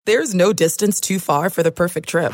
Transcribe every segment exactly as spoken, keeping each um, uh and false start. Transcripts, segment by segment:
There's no distance too far for the perfect trip.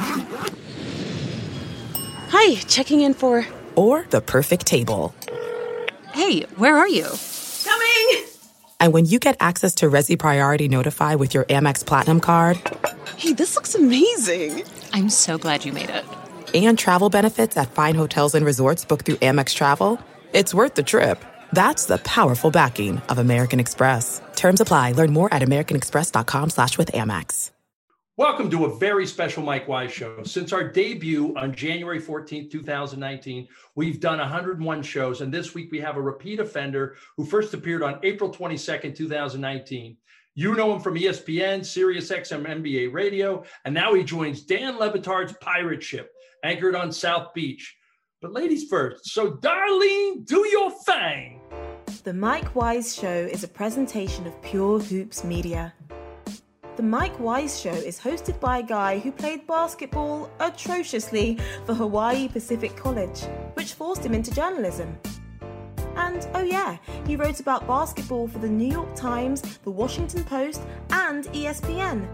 Hi, checking in for... Or the perfect table. Hey, where are you? Coming! And when you get access to Resi Priority Notify with your Amex Platinum card... Hey, this looks amazing. I'm so glad you made it. And travel benefits at fine hotels and resorts booked through Amex Travel, it's worth the trip. That's the powerful backing of American Express. Terms apply. Learn more at americanexpress.com slash with Amex. Welcome to a very special Mike Wise show. Since our debut on January fourteenth, twenty nineteen, we've done one hundred one shows. And this week we have a repeat offender who first appeared on April twenty-second, twenty nineteen. You know him from E S P N, Sirius X M N B A Radio, and now he joins Dan Le Batard's Pirate Ship, anchored on South Beach. But ladies first, so Darlene, do your thing. The Mike Wise Show is a presentation of Pure Hoops Media. The Mike Wise Show is hosted by a guy who played basketball atrociously for Hawaii Pacific College, which forced him into journalism. And, oh yeah, he wrote about basketball for the New York Times, the Washington Post, and E S P N.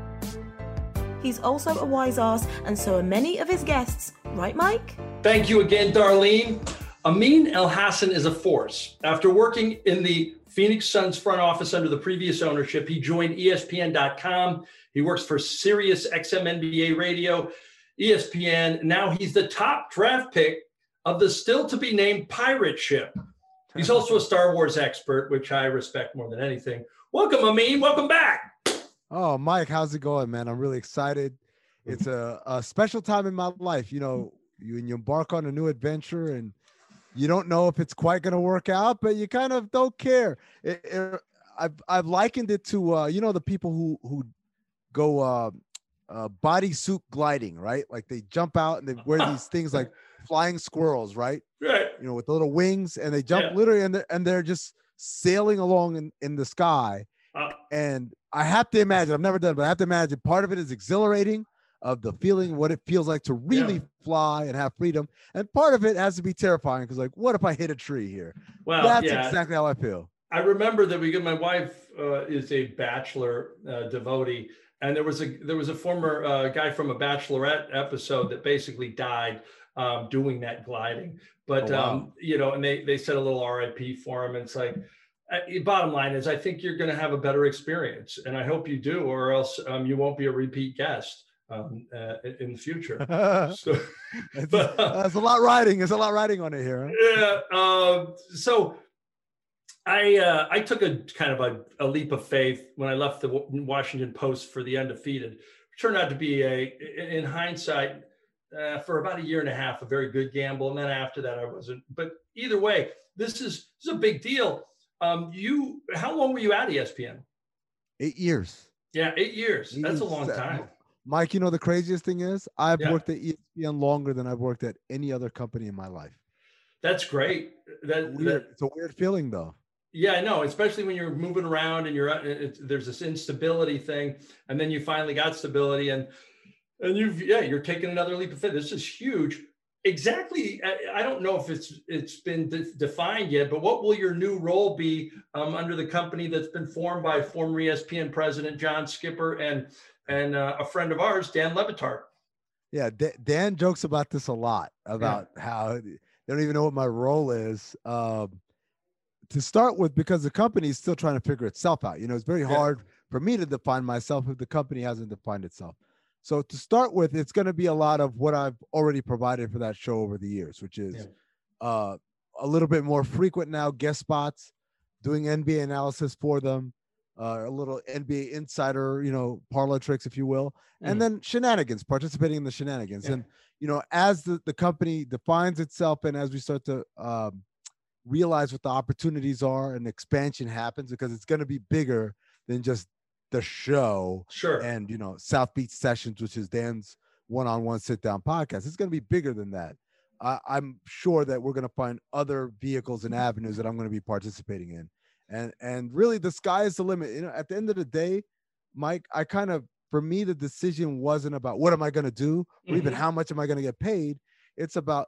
He's also a wise ass, and so are many of his guests. Right, Mike? Thank you again, Darlene. Amin Elhassan is a force. After working in the Phoenix Suns front office under the previous ownership, he joined E S P N dot com. He works for Sirius X M N B A Radio, E S P N. Now he's the top draft pick of the still-to-be-named Pirate Ship. He's also a Star Wars expert, which I respect more than anything. Welcome, Amin. Welcome back. Oh, Mike, how's it going, man? I'm really excited. It's a, a special time in my life. You know, you, you embark on a new adventure, and you don't know if it's quite going to work out, but you kind of don't care. It, it, I've I've likened it to uh, you know, the people who who go uh, uh, bodysuit gliding, right? Like they jump out and they wear these things like flying squirrels, right? Right. You know, with the little wings, and they jump Yeah. literally, and they're, and they're just sailing along in, in the sky. Uh, And I have to imagine, I've never done it, but I have to imagine part of it is exhilarating, of the feeling, what it feels like to really Yeah. fly and have freedom. And part of it has to be terrifying because, like, what if I hit a tree here? well, That's yeah. exactly how I feel. I remember that we got my wife uh, is a Bachelor uh, devotee, and there was a there was a former uh, guy from a Bachelorette episode that basically died um, doing that gliding. But Oh, wow. um, you know, and they they said a little R I P for him. And it's like, uh, bottom line is, I think you're going to have a better experience, and I hope you do, or else um, you won't be a repeat guest um, uh, in the future. So, It's, but, uh, there's a lot riding. There's a lot riding on it here. Huh? yeah. Um, so I uh, I took a kind of a, a leap of faith when I left the Washington Post for the Undefeated. It turned out to be a, in hindsight, uh, for about a year and a half, a very good gamble. And then after that, I wasn't. But either way, this is this is a big deal. Um, you, how long were you at E S P N? Eight years. Yeah, eight years. Eight That's a years. long time. Mike, you know, the craziest thing is I've Yeah. worked at E S P N longer than I've worked at any other company in my life. That's great. That, Weird. that It's a weird feeling, though. Yeah, I know, especially when you're moving around and you're it's, there's this instability thing, and then you finally got stability, and and you've yeah, you're taking another leap of faith. This is huge. Exactly, I, I don't know if it's it's been de- defined yet, but what will your new role be um, under the company that's been formed by former E S P N president John Skipper and and uh, a friend of ours, Dan Le Batard? Yeah, D- Dan jokes about this a lot, about how they don't even know what my role is. Um, to start with, because the company is still trying to figure itself out. You know, it's very Yeah. hard for me to define myself if the company hasn't defined itself. So to start with, it's going to be a lot of what I've already provided for that show over the years, which is Yeah. uh, a little bit more frequent now, guest spots, doing N B A analysis for them, uh, a little N B A insider, you know, parlor tricks, if you will, and Mm. then shenanigans, participating in the shenanigans. Yeah. And, you know, as the, the company defines itself and as we start to um, realize what the opportunities are and expansion happens, because it's going to be bigger than just the show Sure. and, you know, South Beach Sessions, which is Dan's one-on-one sit-down podcast. It's going to be bigger than that. I, I'm sure that we're going to find other vehicles and avenues that I'm going to be participating in. And, and really the sky is the limit. You know, at the end of the day, Mike, I kind of, for me, the decision wasn't about what am I going to do or even Mhm. how much am I going to get paid. It's about,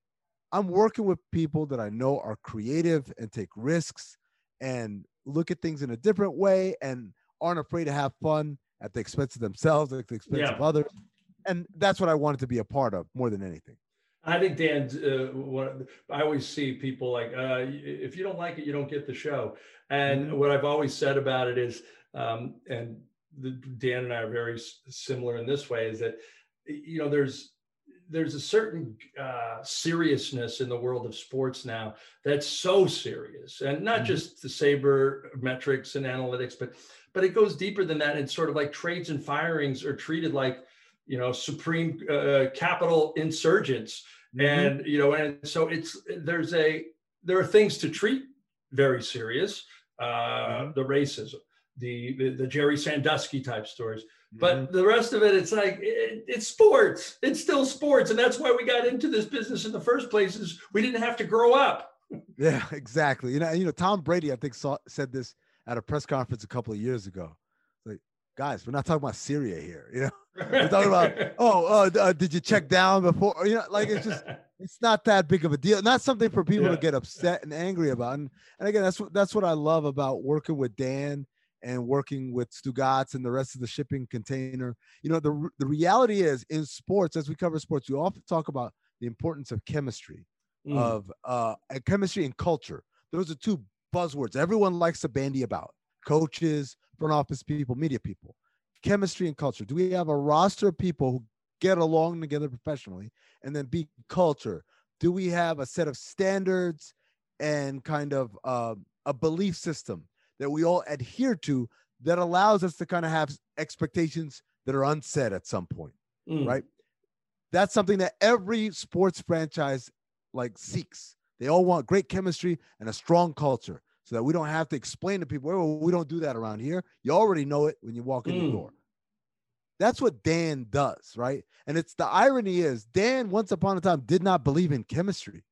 I'm working with people that I know are creative and take risks and look at things in a different way and aren't afraid to have fun at the expense of themselves, at the expense Yeah. of others. And that's what I wanted to be a part of more than anything. I think Dan, uh, what, I always see people like, uh, if you don't like it, you don't get the show. And Mhm. what I've always said about it is, um, and the, Dan and I are very s- similar in this way, is that, you know, there's there's a certain uh, seriousness in the world of sports now that's so serious, and not Mhm. just the saber metrics and analytics, but but it goes deeper than that. It's sort of like trades and firings are treated like, you know, supreme uh, capital insurgents. Mhm. And, you know, and so it's, there's a, there are things to treat very serious, uh, Mhm. the racism, the, the, the Jerry Sandusky type stories, Mhm. but the rest of it, it's like, it, it's sports. It's still sports. And that's why we got into this business in the first place, is we didn't have to grow up. Yeah, exactly. You know, you know, Tom Brady, I think, saw, said this at a press conference a couple of years ago. Like, guys, we're not talking about Syria here. You know, we're talking about, oh, uh, uh, did you check down before? You know, like, it's just, it's not that big of a deal. Not something for people Yeah. to get upset and angry about. And, and again, that's what that's what I love about working with Dan and working with Stugatz and the rest of the shipping container. You know, the the reality is, in sports, as we cover sports, we often talk about the importance of chemistry, Mm. of uh, and chemistry and culture. Those are two buzzwords everyone likes to bandy about: coaches, front office people, media people. Chemistry and culture. Do we have a roster of people who get along together professionally? And then B, culture. Do we have a set of standards and kind of uh, a belief system that we all adhere to that allows us to kind of have expectations that are unsaid at some point, Mm. right? That's something that every sports franchise like seeks. They all want great chemistry and a strong culture, so that we don't have to explain to people, well, we don't do that around here. You already know it when you walk in Mm. the door. That's what Dan does, right? And it's, the irony is, Dan once upon a time did not believe in chemistry.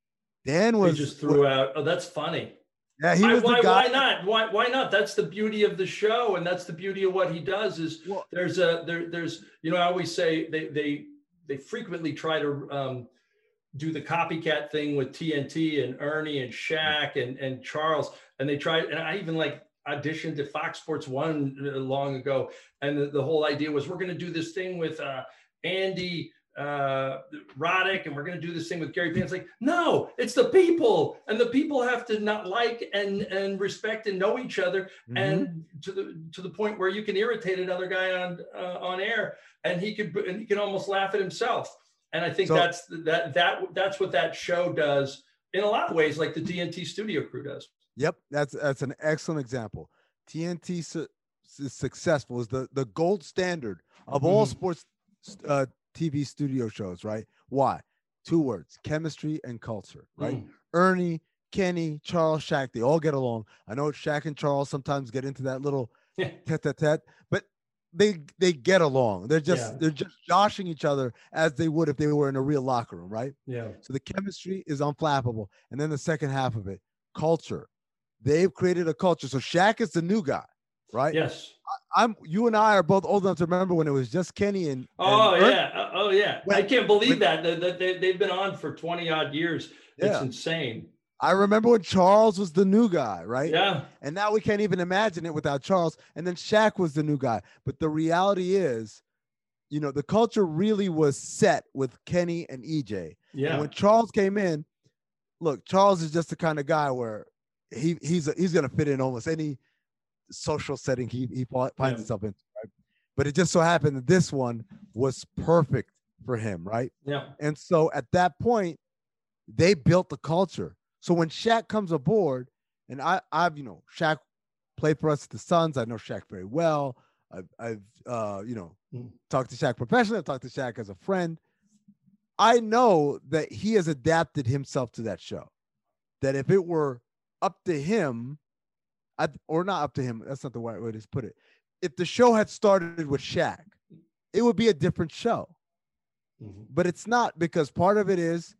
Dan He was just threw out, oh, that's funny. yeah, he why, was the why, guy. why not? Why, why not? That's the beauty of the show. And that's the beauty of what he does is Well- there's a, there, there's, you know, I always say they, they, they frequently try to um, do the copycat thing with T N T and Ernie and Shaq and, and Charles. And they tried, and I even like auditioned to Fox Sports One long ago. And the, the whole idea was, we're going to do this thing with uh, Andy uh, Roddick, and we're going to do this thing with Gary Payne. It's like, no, it's the people, and the people have to not like and, and respect and know each other. Mhm. And to the, to the point where you can irritate another guy on, uh, on air, and he could, and he can almost laugh at himself. And I think So- that's that that that's what that show does in a lot of ways, like the T N T studio crew does. Yep, that's that's an excellent example. T N T su- is successful, is the the gold standard of all Mhm. sports uh, T V studio shows, right? Why? Two words: chemistry and culture, right? Mm. Ernie, Kenny, Charles, Shaq, they all get along. I know Shaq and Charles sometimes get into that little Yeah. tete-a-tete, but they they get along. They're just Yeah. they're just joshing each other as they would if they were in a real locker room, right? Yeah. So the chemistry is unflappable. And then the second half of it, culture. They've created a culture. So Shaq is the new guy, right? Yes. I'm you and I are both old enough to remember when it was just Kenny and Oh and Ernie. yeah. Uh, Oh yeah. When- I can't believe when- that that that they, they've been on for twenty odd years. It's Yeah. insane. I remember when Charles was the new guy, right? Yeah. And now we can't even imagine it without Charles. And then Shaq was the new guy. But the reality is, you know, the culture really was set with Kenny and E J. And Yeah. when Charles came in, look, Charles is just the kind of guy where he he's a, he's gonna fit in almost any social setting he he fi- finds Yeah. himself in. Right? But it just so happened that this one was perfect for him, right? Yeah. And so at that point, they built the culture. So when Shaq comes aboard, and I, I've, you know, Shaq played for us at the Suns. I know Shaq very well. I've, I've uh, you know, Mm. talked to Shaq professionally. I've talked to Shaq as a friend. I know that he has adapted himself to that show. That if it were up to him, I, or not up to him, that's not the right way to put it. If the show had started with Shaq, it would be a different show. Mhm. But it's not, because part of it is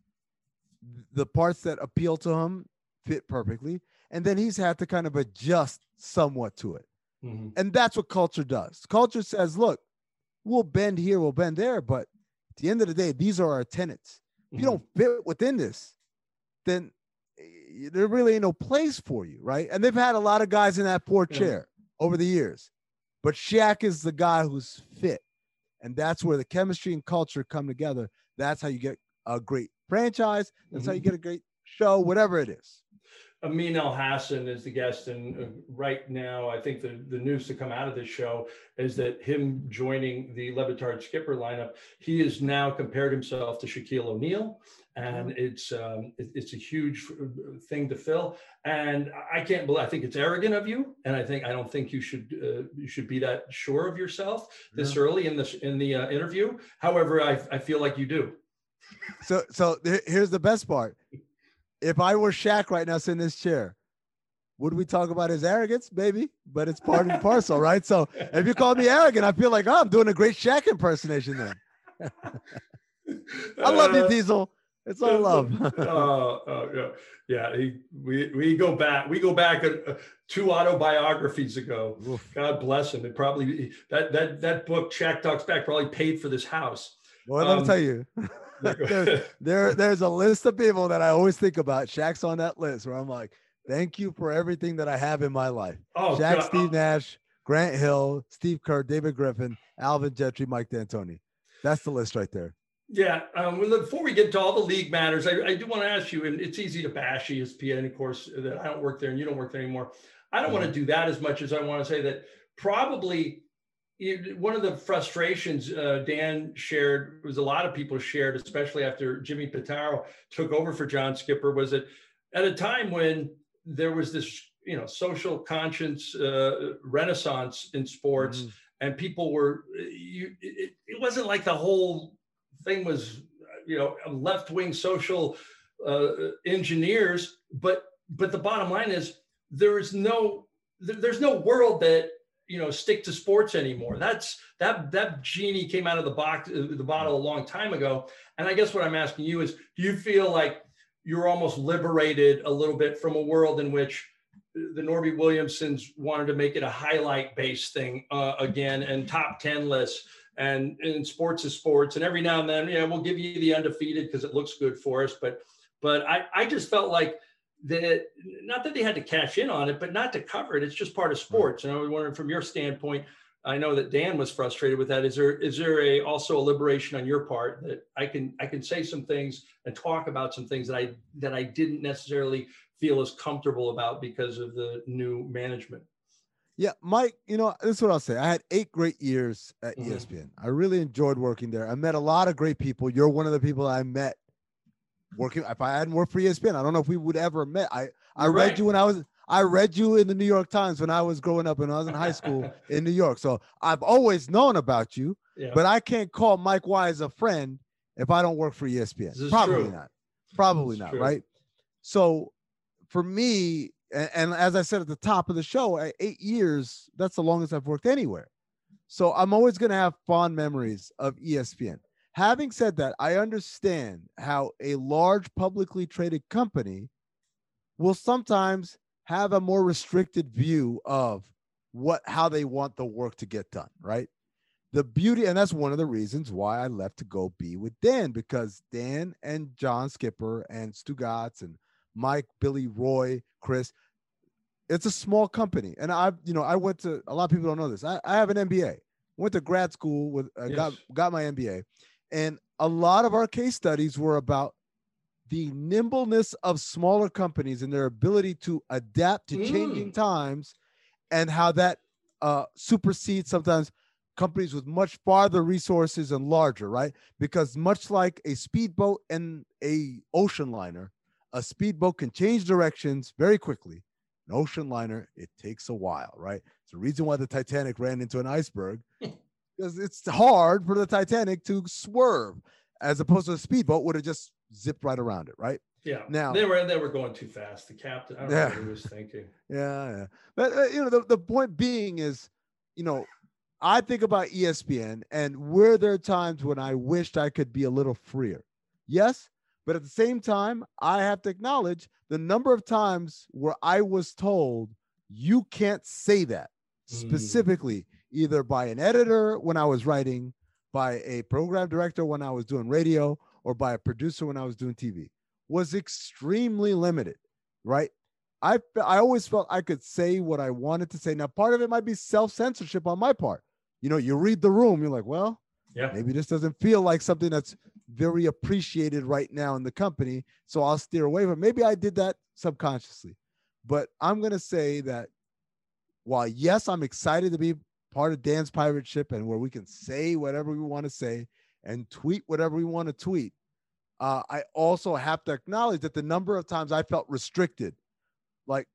the parts that appeal to him fit perfectly. And then he's had to kind of adjust somewhat to it. Mhm. And that's what culture does. Culture says, look, we'll bend here, we'll bend there. But at the end of the day, these are our tenets. If you Mhm. don't fit within this, then eh, there really ain't no place for you, right? And they've had a lot of guys in that poor Yeah. chair over the years. But Shaq is the guy who's fit. And that's where the chemistry and culture come together. That's how you get a great franchise. That's mm-hmm. how you get a great show, whatever it is. Amin El Hassan is the guest, and uh, right now I think the, the news to come out of this show is that him joining the Le Batard skipper lineup, he has now compared himself to Shaquille O'Neal, and it's um, it, it's a huge thing to fill. And I can't believe, I think it's arrogant of you, and I think I don't think you should uh, you should be that sure of yourself this yeah. early in this in the uh, interview. However, I I feel like you do. So so here's the best part. If I were Shaq right now sitting in this chair, would we talk about his arrogance? Maybe, but it's part and parcel, right? So if you call me arrogant, I feel like, oh, I'm doing a great Shaq impersonation then. I love you, Diesel. It's all love. uh, uh, yeah, yeah. He, we we go back. We go back uh, two autobiographies ago. Oof. God bless him. It probably that that that book, Shaq Talks Back, probably paid for this house. Well, let me um, tell you. there, there, there's a list of people that I always think about. Shaq's on that list where I'm like, thank you for everything that I have in my life. Oh, Shaq, God. Steve Nash, Grant Hill, Steve Kerr, David Griffin, Alvin Gentry, Mike D'Antoni. That's the list right there. Yeah. Um, well, before we get to all the league matters, I, I do want to ask you, and it's easy to bash E S P N, of course, that I don't work there and you don't work there anymore. I don't mm-hmm. want to do that as much as I want to say that probably one of the frustrations uh, Dan shared, was a lot of people shared, especially after Jimmy Pitaro took over for John Skipper, was that at a time when there was this, you know, social conscience uh, renaissance in sports, mm-hmm. and people were, you, it, it wasn't like the whole thing was, you know, left-wing social uh, engineers, but but the bottom line is there is no, there's no world that, you know, stick to sports anymore. That's that that genie came out of the box, the bottle a long time ago. And I guess what I'm asking you is, do you feel like you're almost liberated a little bit from a world in which the Norby Williamsons wanted to make it a highlight based thing uh, again, and top ten lists, and, and sports is sports. And every now and then, yeah, we'll give you the undefeated because it looks good for us. But but I, I just felt like that, not that they had to cash in on it, but not to cover it. It's just part of sports. And I was wondering, from your standpoint, I know that Dan was frustrated with that. Is there is there a also a liberation on your part that I can I can say some things and talk about some things that I that I didn't necessarily feel as comfortable about because of the new management? Yeah, Mike, you know, this is what I'll say. I had eight great years at mm-hmm. E S P N. I really enjoyed working there. I met a lot of great people. You're one of the people I met working. If I hadn't worked for E S P N, I don't know if we would ever have met. I, I read right. you when I was, I read you in the New York Times when I was growing up and I was in high school in New York. So I've always known about you, yeah. but I can't call Mike Wise a friend if I don't work for E S P N. Probably true. not. Probably not, true. Right? So for me, and, and as I said at the top of the show, at eight years, that's the longest I've worked anywhere. So I'm always going to have fond memories of E S P N. Having said that, I understand how a large publicly traded company will sometimes have a more restricted view of what, how they want the work to get done, right? The beauty, and that's one of the reasons why I left to go be with Dan, because Dan and John Skipper and Stugotz and Mike, Billy, Roy, Chris, it's a small company. And I, you know, I went to, a lot of people don't know this. I, I have an M B A, went to grad school with, uh, yes. got, got my M B A. And a lot of our case studies were about the nimbleness of smaller companies and their ability to adapt to mm. changing times, and how that uh, supersedes sometimes companies with much farther resources and larger, right? Because much like a speedboat and a ocean liner, a speedboat can change directions very quickly. An ocean liner, it takes a while, right? It's the reason why the Titanic ran into an iceberg, because it's hard for the Titanic to swerve, as opposed to a speedboat would have just zipped right around it, right? Yeah. Now they were they were going too fast. The captain, I don't yeah. know what he was thinking. Yeah, yeah. But uh, you know, the, the point being is, you know, I think about E S P N, and were there times when I wished I could be a little freer? Yes, but at the same time, I have to acknowledge the number of times where I was told you can't say that specifically. Mm. Either by an editor when I was writing, by a program director when I was doing radio, or by a producer when I was doing T V, was extremely limited, right? I I always felt I could say what I wanted to say. Now, part of it might be self-censorship on my part. You know, you read the room, you're like, well, yeah, maybe this doesn't feel like something that's very appreciated right now in the company, so I'll steer away from it. Maybe I did that subconsciously. But I'm going to say that while, yes, I'm excited to be part of Dan's pirate ship and where we can say whatever we want to say and tweet whatever we want to tweet, uh, I also have to acknowledge that the number of times I felt restricted, like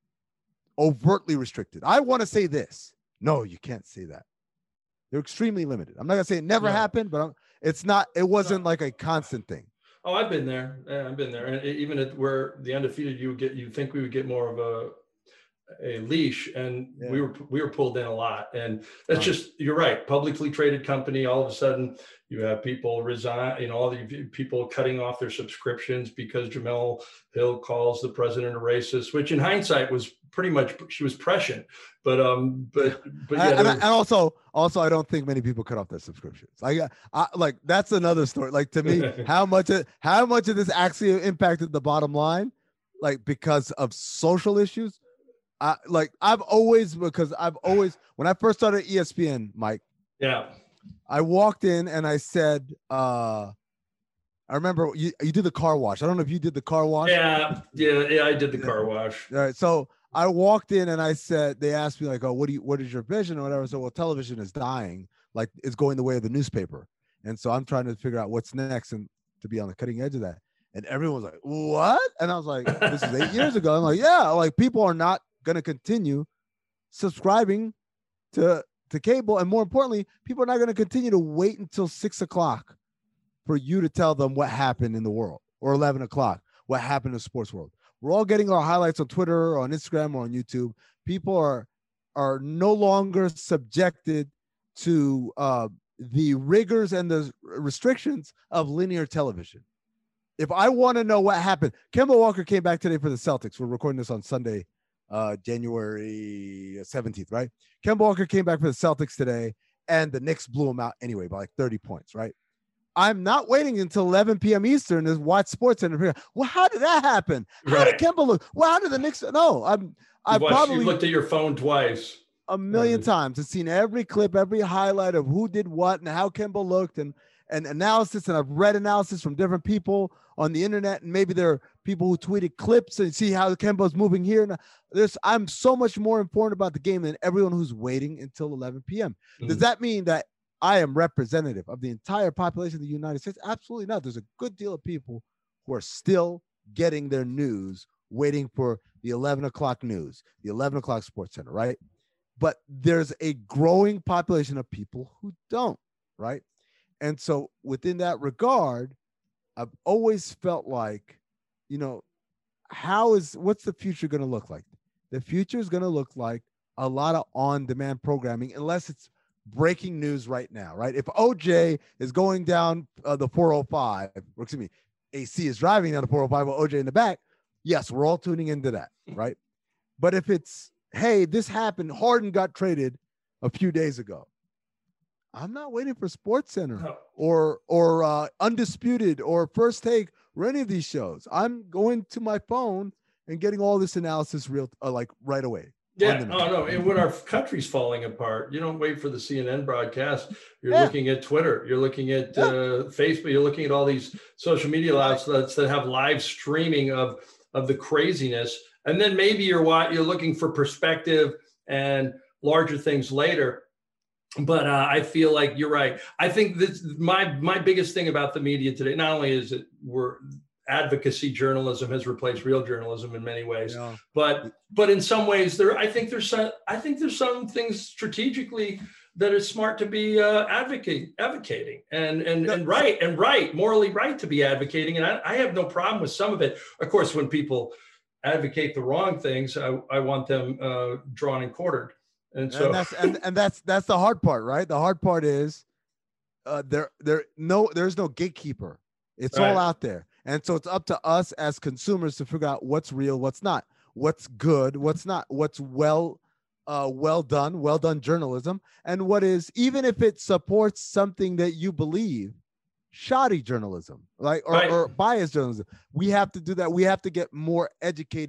overtly restricted. I want to say this. No, you can't say that. They're extremely limited. I'm not going to say it never no. happened, but I'm, it's not, it wasn't no. like a constant thing. Oh, I've been there. Yeah, I've been there. And even at where the undefeated, you would get, you think we would get more of a, a leash, and yeah. we were, we were pulled in a lot. And that's oh. just, you're right. Publicly traded company. All of a sudden you have people resign, you know, all the people cutting off their subscriptions because Jemele Hill calls the president a racist, which in hindsight was pretty much, she was prescient, but, um, but, but yeah. And, and also, also, I don't think many people cut off their subscriptions. Like, I, like that's another story. Like to me, how much, of, how much of this actually impacted the bottom line, like because of social issues. I like, I've always, because I've always, when I first started E S P N, Mike, yeah, I walked in and I said, uh, I remember you, you did the car wash. I don't know if you did the car wash. Yeah. Yeah. Yeah. I did the car wash. All right. So I walked in and I said, they asked me like, oh, what do you, what is your vision or whatever? So, well, television is dying, like it's going the way of the newspaper. And so I'm trying to figure out what's next and to be on the cutting edge of that. And everyone was like, what? And I was like, this is eight years ago. I'm like, yeah, like people are not going to continue subscribing to, to cable. And more importantly, people are not going to continue to wait until six o'clock for you to tell them what happened in the world, or eleven o'clock, what happened in the sports world. We're all getting our highlights on Twitter or on Instagram or on YouTube. People are, are no longer subjected to uh, the rigors and the restrictions of linear television. If I want to know what happened, Kemba Walker came back today for the Celtics. We're recording this on Sunday, uh, January seventeenth, right? Kemba Walker came back for the Celtics today, and the Knicks blew him out anyway by like thirty points, right? I'm not waiting until eleven p.m. Eastern to watch SportsCenter. Well, how did that happen? How right. did Kemba look? Well, how did the Knicks? No, I'm. I probably you looked at your phone twice, a million times. I've seen every clip, every highlight of who did what and how Kemba looked, and and analysis. And I've read analysis from different people on the internet, and maybe there are people who tweeted clips and see how Kemba's moving here. And there's, I'm so much more informed about the game than everyone who's waiting until eleven p.m. Mm-hmm. Does that mean that I am representative of the entire population of the United States? Absolutely not. There's a good deal of people who are still getting their news, waiting for the eleven o'clock news, the eleven o'clock Sports Center, right? But there's a growing population of people who don't, right? And so within that regard, I've always felt like, you know, how is, what's the future going to look like? The future is going to look like a lot of on-demand programming, unless it's breaking news right now, right? If O J is going down uh, the four oh five, or excuse me, A C is driving down the four oh five with O J in the back, yes, we're all tuning into that, right? But if it's, hey, this happened, Harden got traded a few days ago, I'm not waiting for SportsCenter no. or or uh, Undisputed or First Take or any of these shows. I'm going to my phone and getting all this analysis real uh, like right away. Yeah, oh no, and when our country's falling apart, you don't wait for the C N N broadcast. You're yeah. looking at Twitter, you're looking at yeah. uh, Facebook, you're looking at all these social media outlets that have live streaming of of the craziness, and then maybe you're you're looking for perspective and larger things later. But uh, I feel like you're right. I think this my my biggest thing about the media today. Not only is it we're advocacy journalism has replaced real journalism in many ways, yeah. but but in some ways there I think there's some I think there's some things strategically that is smart to be uh, advocate advocating and and and right and right morally right to be advocating, and I, I have no problem with some of it. Of course, when people advocate the wrong things, I, I want them uh, drawn and quartered. And so and that's and, and that's that's the hard part, right? The hard part is uh, there there no there's no gatekeeper. It's right. all out there. And so it's up to us as consumers to figure out what's real, what's not, what's good, what's not, what's well uh, well done, well done journalism, and what is, even if it supports something that you believe, shoddy journalism, like or, right. or biased journalism. We have to do that. We have to get more educated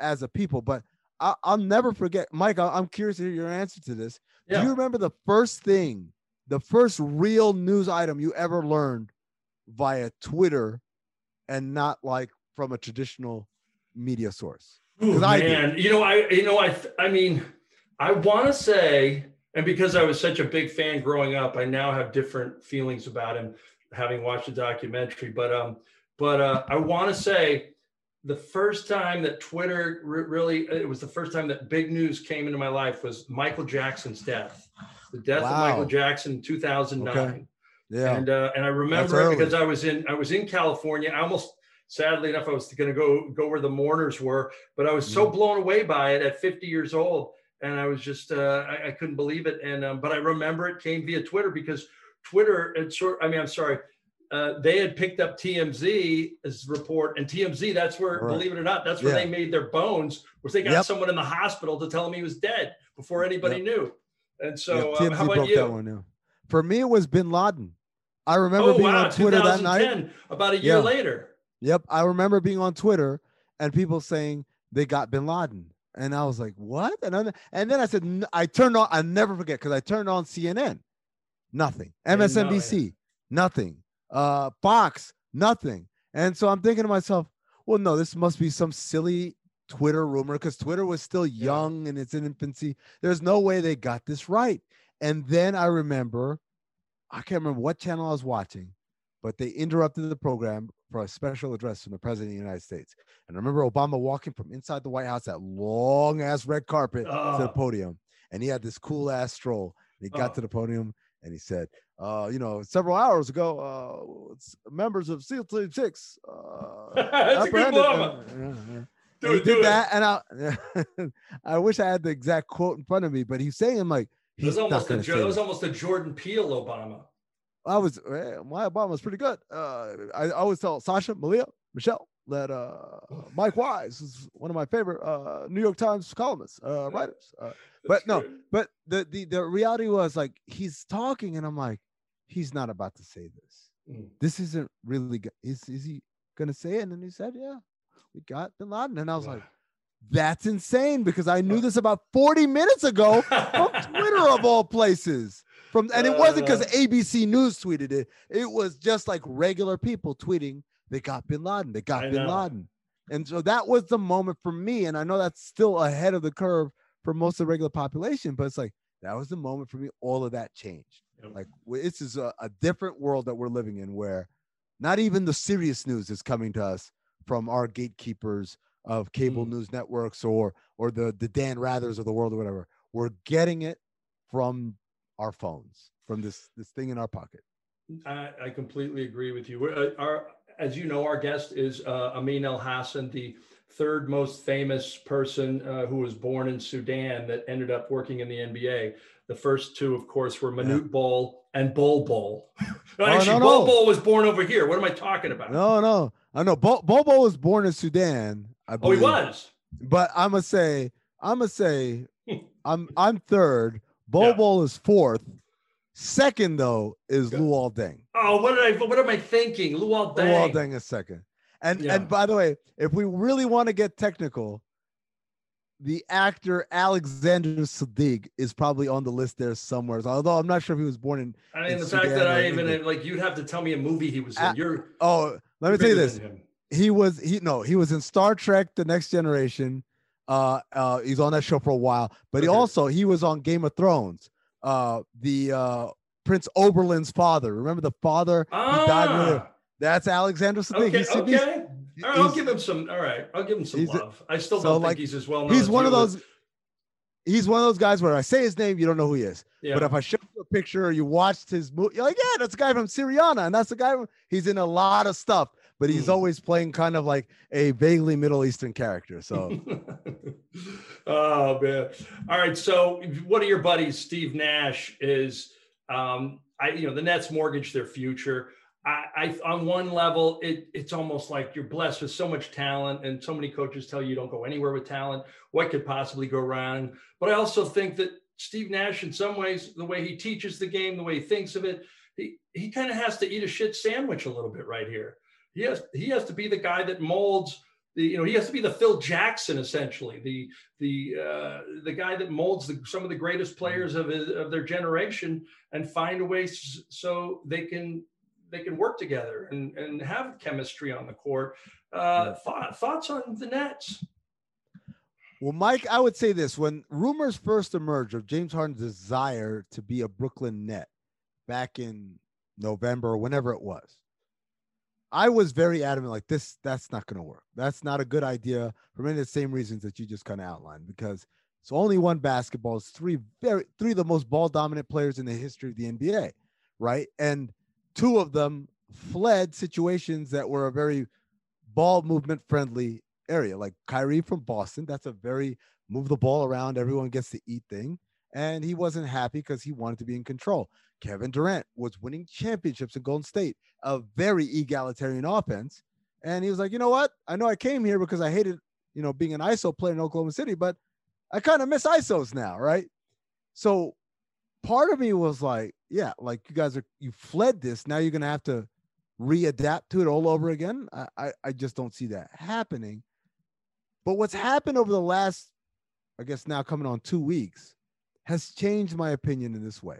as a people. But I, I'll never forget, Mike. I, I'm curious to hear your answer to this. Yeah. Do you remember the first thing, the first real news item you ever learned via Twitter, and not like from a traditional media source? Ooh, I man, did. you know, I, you know, I, I mean, I want to say, and because I was such a big fan growing up, I now have different feelings about him, having watched the documentary. But, um, but uh, I want to say, the first time that Twitter re- really, it was the first time that big news came into my life was Michael Jackson's death, the death Wow. of Michael Jackson in two thousand nine. Okay. Yeah. And, uh, and I remember it because I was in, I was in California. I almost, sadly enough, I was going to go, go where the mourners were, but I was so Mm. blown away by it at fifty years old. And I was just, uh, I, I couldn't believe it. And, um, but I remember it came via Twitter, because Twitter, it's sort, I mean, I'm sorry. Uh, they had picked up T M Z's report, and T M Z, that's where, Right. believe it or not, that's where Yeah. they made their bones, was they got Yep. someone in the hospital to tell him he was dead before anybody Yep. knew. And so Yeah, um, T M Z how about broke you? that one now. For me, it was Bin Laden. I remember Oh, being wow, on Twitter that night. two thousand ten, about a year Yeah. later. Yep. I remember being on Twitter and people saying they got Bin Laden. And I was like, what? And then, and then I said, n- I turned on, I'll never forget, because I turned on C N N. Nothing. M S N B C, nothing. Uh, Fox, nothing. And so I'm thinking to myself, well, no, this must be some silly Twitter rumor, because Twitter was still young and it's in infancy. There's no way they got this right. And then I remember, I can't remember what channel I was watching, but they interrupted the program for a special address from the president of the United States. And I remember Obama walking from inside the White House, that long ass red carpet, Oh. to the podium. And he had this cool ass stroll. And he got Oh. to the podium and he said, uh, you know, several hours ago, uh, it's members of SEAL Team Six. Uh, That's a good apprehended- Obama. uh, yeah, yeah. Do And he it, do did it. that, and I, I wish I had the exact quote in front of me, but he's saying, I'm like, It was he's not almost a going to Jo- say it was this. almost a Jordan Peele Obama. I was, eh, my Obama was pretty good. Uh, I always tell Sasha, Malia, Michelle that uh, Mike Wise is one of my favorite uh, New York Times columnists, uh, writers. Uh, but no, good. but the, the the reality was, like, he's talking, and I'm like, he's not about to say this. Mm. This isn't really good. Is is he gonna say it? And then he said, yeah, we got Bin Laden. And I was like, that's insane, because I knew this about forty minutes ago from Twitter of all places. From and it wasn't because A B C News tweeted it. It was just like regular people tweeting, they got Bin Laden, they got I Bin know. Laden. And so that was the moment for me. And I know that's still ahead of the curve for most of the regular population, but it's like, that was the moment for me. All of that changed. Yep. Like, w- this is a, a different world that we're living in, where not even the serious news is coming to us from our gatekeepers of cable Mm. news networks, or or the the Dan Rathers of the world, or whatever. We're getting it from our phones, from this this thing in our pocket. I, I completely agree with you. We're, uh, our, as you know, our guest is uh, Amin El Hassan, the third most famous person uh, who was born in Sudan that ended up working in the N B A. The first two, of course, were Manute Bol and Bol Bol. No, Oh, actually, no, Bol no. Bol was born over here. What am I talking about? No, no, I know. Bo- Bobo was born in Sudan, I Oh, he believe. was. But I'm gonna say, I'm gonna say, I'm I'm third. Yeah. Bobo is fourth. Second, though, is Luol Deng. Oh, what did I? What am I thinking? Luol Deng. Luol Deng is second. And Yeah. and by the way, if we really want to get technical, the actor Alexander Siddig is probably on the list there somewhere. Although I'm not sure if he was born in. I mean, in the fact Sudan that or I even England. like, you'd have to tell me a movie he was in. Uh, You're. Oh, let me you're tell you bigger this. than him. He was he no he was in Star Trek: The Next Generation. Uh, uh, he's on that show for a while, but he Okay. also he was on Game of Thrones. Uh, the uh Prince Oberlin's father. Remember the father? He died really. Ah, That's Alexander Siddig. okay, He's, okay. he's, All right, I'll he's- give him some. All right, I'll give him some he's a- love. I still so, don't like, think he's as well known. he's as one of you. those. He's one of those guys where I say his name, you don't know who he is. Yeah. But if I show you a picture or you watched his movie, you're like, yeah, that's the guy from Syriana, and that's the guy. From, he's in a lot of stuff, but he's Hmm. always playing kind of like a vaguely Middle Eastern character. So Oh man! All right. So one of your buddies, Steve Nash, is um, I you know the Nets mortgage their future. I, I on one level, it it's almost like you're blessed with so much talent, and so many coaches tell you you don't go anywhere with talent. What could possibly go wrong? But I also think that Steve Nash, in some ways, the way he teaches the game, the way he thinks of it, he he kind of has to eat a shit sandwich a little bit right here. He has he has to be the guy that molds the you know he has to be the Phil Jackson essentially, the the uh, the guy that molds the, some of the greatest players of his, of their generation and find a way so they can they can work together and and have chemistry on the court. Uh, th- thoughts on the Nets? Well, Mike, I would say this: when rumors first emerged of James Harden's desire to be a Brooklyn Net back in November or whenever it was, I was very adamant, like this, that's not going to work. That's not a good idea for many of the same reasons that you just kind of outlined, because it's only one basketball. It's three very three of the most ball dominant players in the history of the N B A, right? And two of them fled situations that were a very ball movement friendly area, like Kyrie from Boston. That's a very move the ball around, everyone gets to eat thing. And he wasn't happy because he wanted to be in control. Kevin Durant was winning championships in Golden State, a very egalitarian offense. And he was like, you know what? I know I came here because I hated, you know, being an I S O player in Oklahoma City, but I kind of miss I S Os now, right? So part of me was like, yeah, like you guys are, you fled this. Now you're going to have to readapt to it all over again. I, I, I just don't see that happening. But what's happened over the last, I guess now coming on two weeks, has changed my opinion in this way.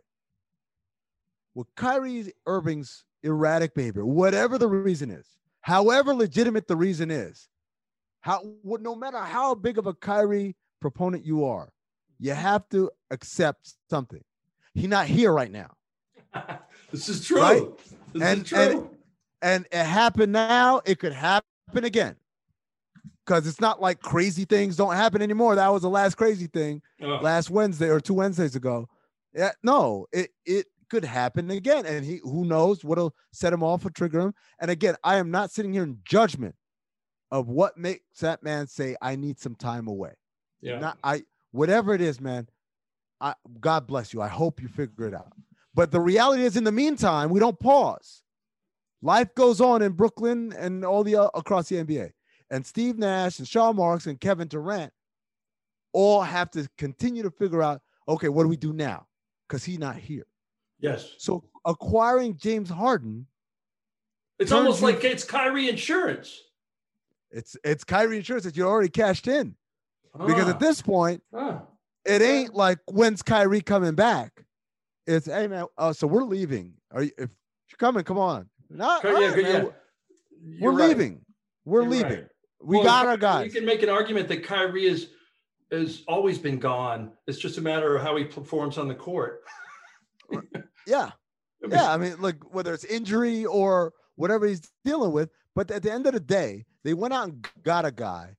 With Kyrie Irving's erratic behavior, whatever the reason is, however legitimate the reason is, how no matter how big of a Kyrie proponent you are, you have to accept something. He's not here right now. This is true. Right? This and, is true. And, and it happened now. It could happen again. Because it's not like crazy things don't happen anymore. That was the last crazy thing oh. last Wednesday or two Wednesdays ago. Yeah, no, it it could happen again. And he who knows what'll set him off or trigger him. And again, I am not sitting here in judgment of what makes that man say, I need some time away. Yeah. Not I whatever it is, man. I God bless you. I hope you figure it out. But the reality is, in the meantime, we don't pause. Life goes on in Brooklyn and all the uh, across the N B A. And Steve Nash and Sean Marks and Kevin Durant all have to continue to figure out, okay, what do we do now? Because he's not here. Yes. So acquiring James Harden. It's almost you, like it's Kyrie insurance. It's it's Kyrie insurance that you already cashed in. Ah. Because at this point, ah. it ain't like, when's Kyrie coming back? It's, hey, man, uh, so we're leaving. Are you, if you're coming, come on. Not, yeah, right, yeah. We're right. leaving. We're You're leaving. Right. We well, got our guys. You can make an argument that Kyrie is has always been gone. It's just a matter of how he performs on the court. yeah. Yeah. I mean, like whether it's injury or whatever he's dealing with, but at the end of the day, they went out and got a guy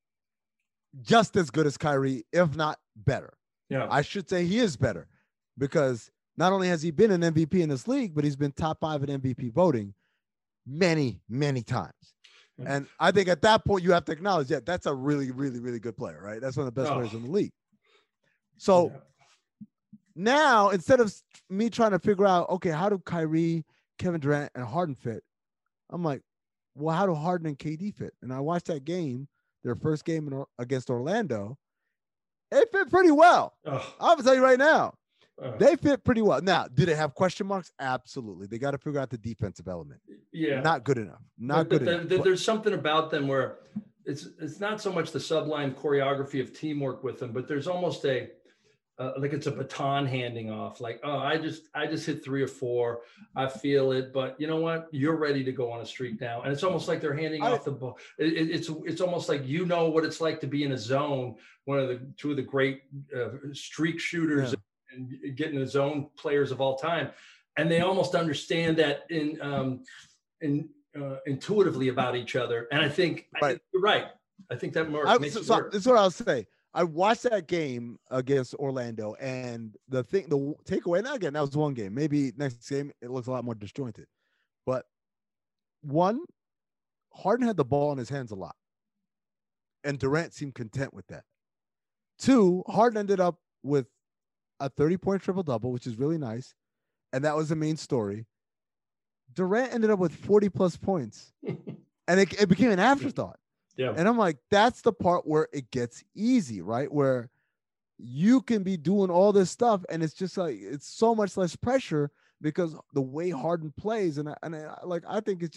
just as good as Kyrie, if not better. Yeah. I should say he is better because not only has he been an M V P in this league, but he's been top five in M V P voting many, many times. And I think at that point, you have to acknowledge that that's a really, really, really good player, right? That's one of the best oh. players in the league. So yeah. now, instead of me trying to figure out, okay, how do Kyrie, Kevin Durant, and Harden fit? I'm like, well, how do Harden and K D fit? And I watched that game, their first game in, against Orlando. It fit pretty well. Oh. I'm going to tell you right now. Uh, they fit pretty well. Now, do they have question marks? Absolutely. They got to figure out the defensive element. Yeah. Not good enough. Not but, good but, enough. But, there's something about them where it's it's not so much the sublime choreography of teamwork with them, but there's almost a uh, like it's a baton handing off. Like, oh, I just I just hit three or four. I feel it, but you know what? You're ready to go on a streak now, and it's almost like they're handing I, off the ball. It, it, it's it's almost like you know what it's like to be in a zone. One of the two of the great uh, streak shooters. Yeah. And getting his own players of all time, and they almost understand that in um, in uh, intuitively about each other. And I think right. I, you're right. I think that more I, makes so, it so, work. This is what I'll say. I watched that game against Orlando, and the thing, the takeaway. Now again, that was one game. Maybe next game it looks a lot more disjointed. But one, Harden had the ball in his hands a lot, and Durant seemed content with that. Two, Harden ended up with a thirty-point triple-double, which is really nice. And that was the main story. Durant ended up with forty-plus points. And it, it became an afterthought. Yeah. And I'm like, that's the part where it gets easy, right? Where you can be doing all this stuff, and it's just like, it's so much less pressure because the way Harden plays. And, I, and I, like, I think it's just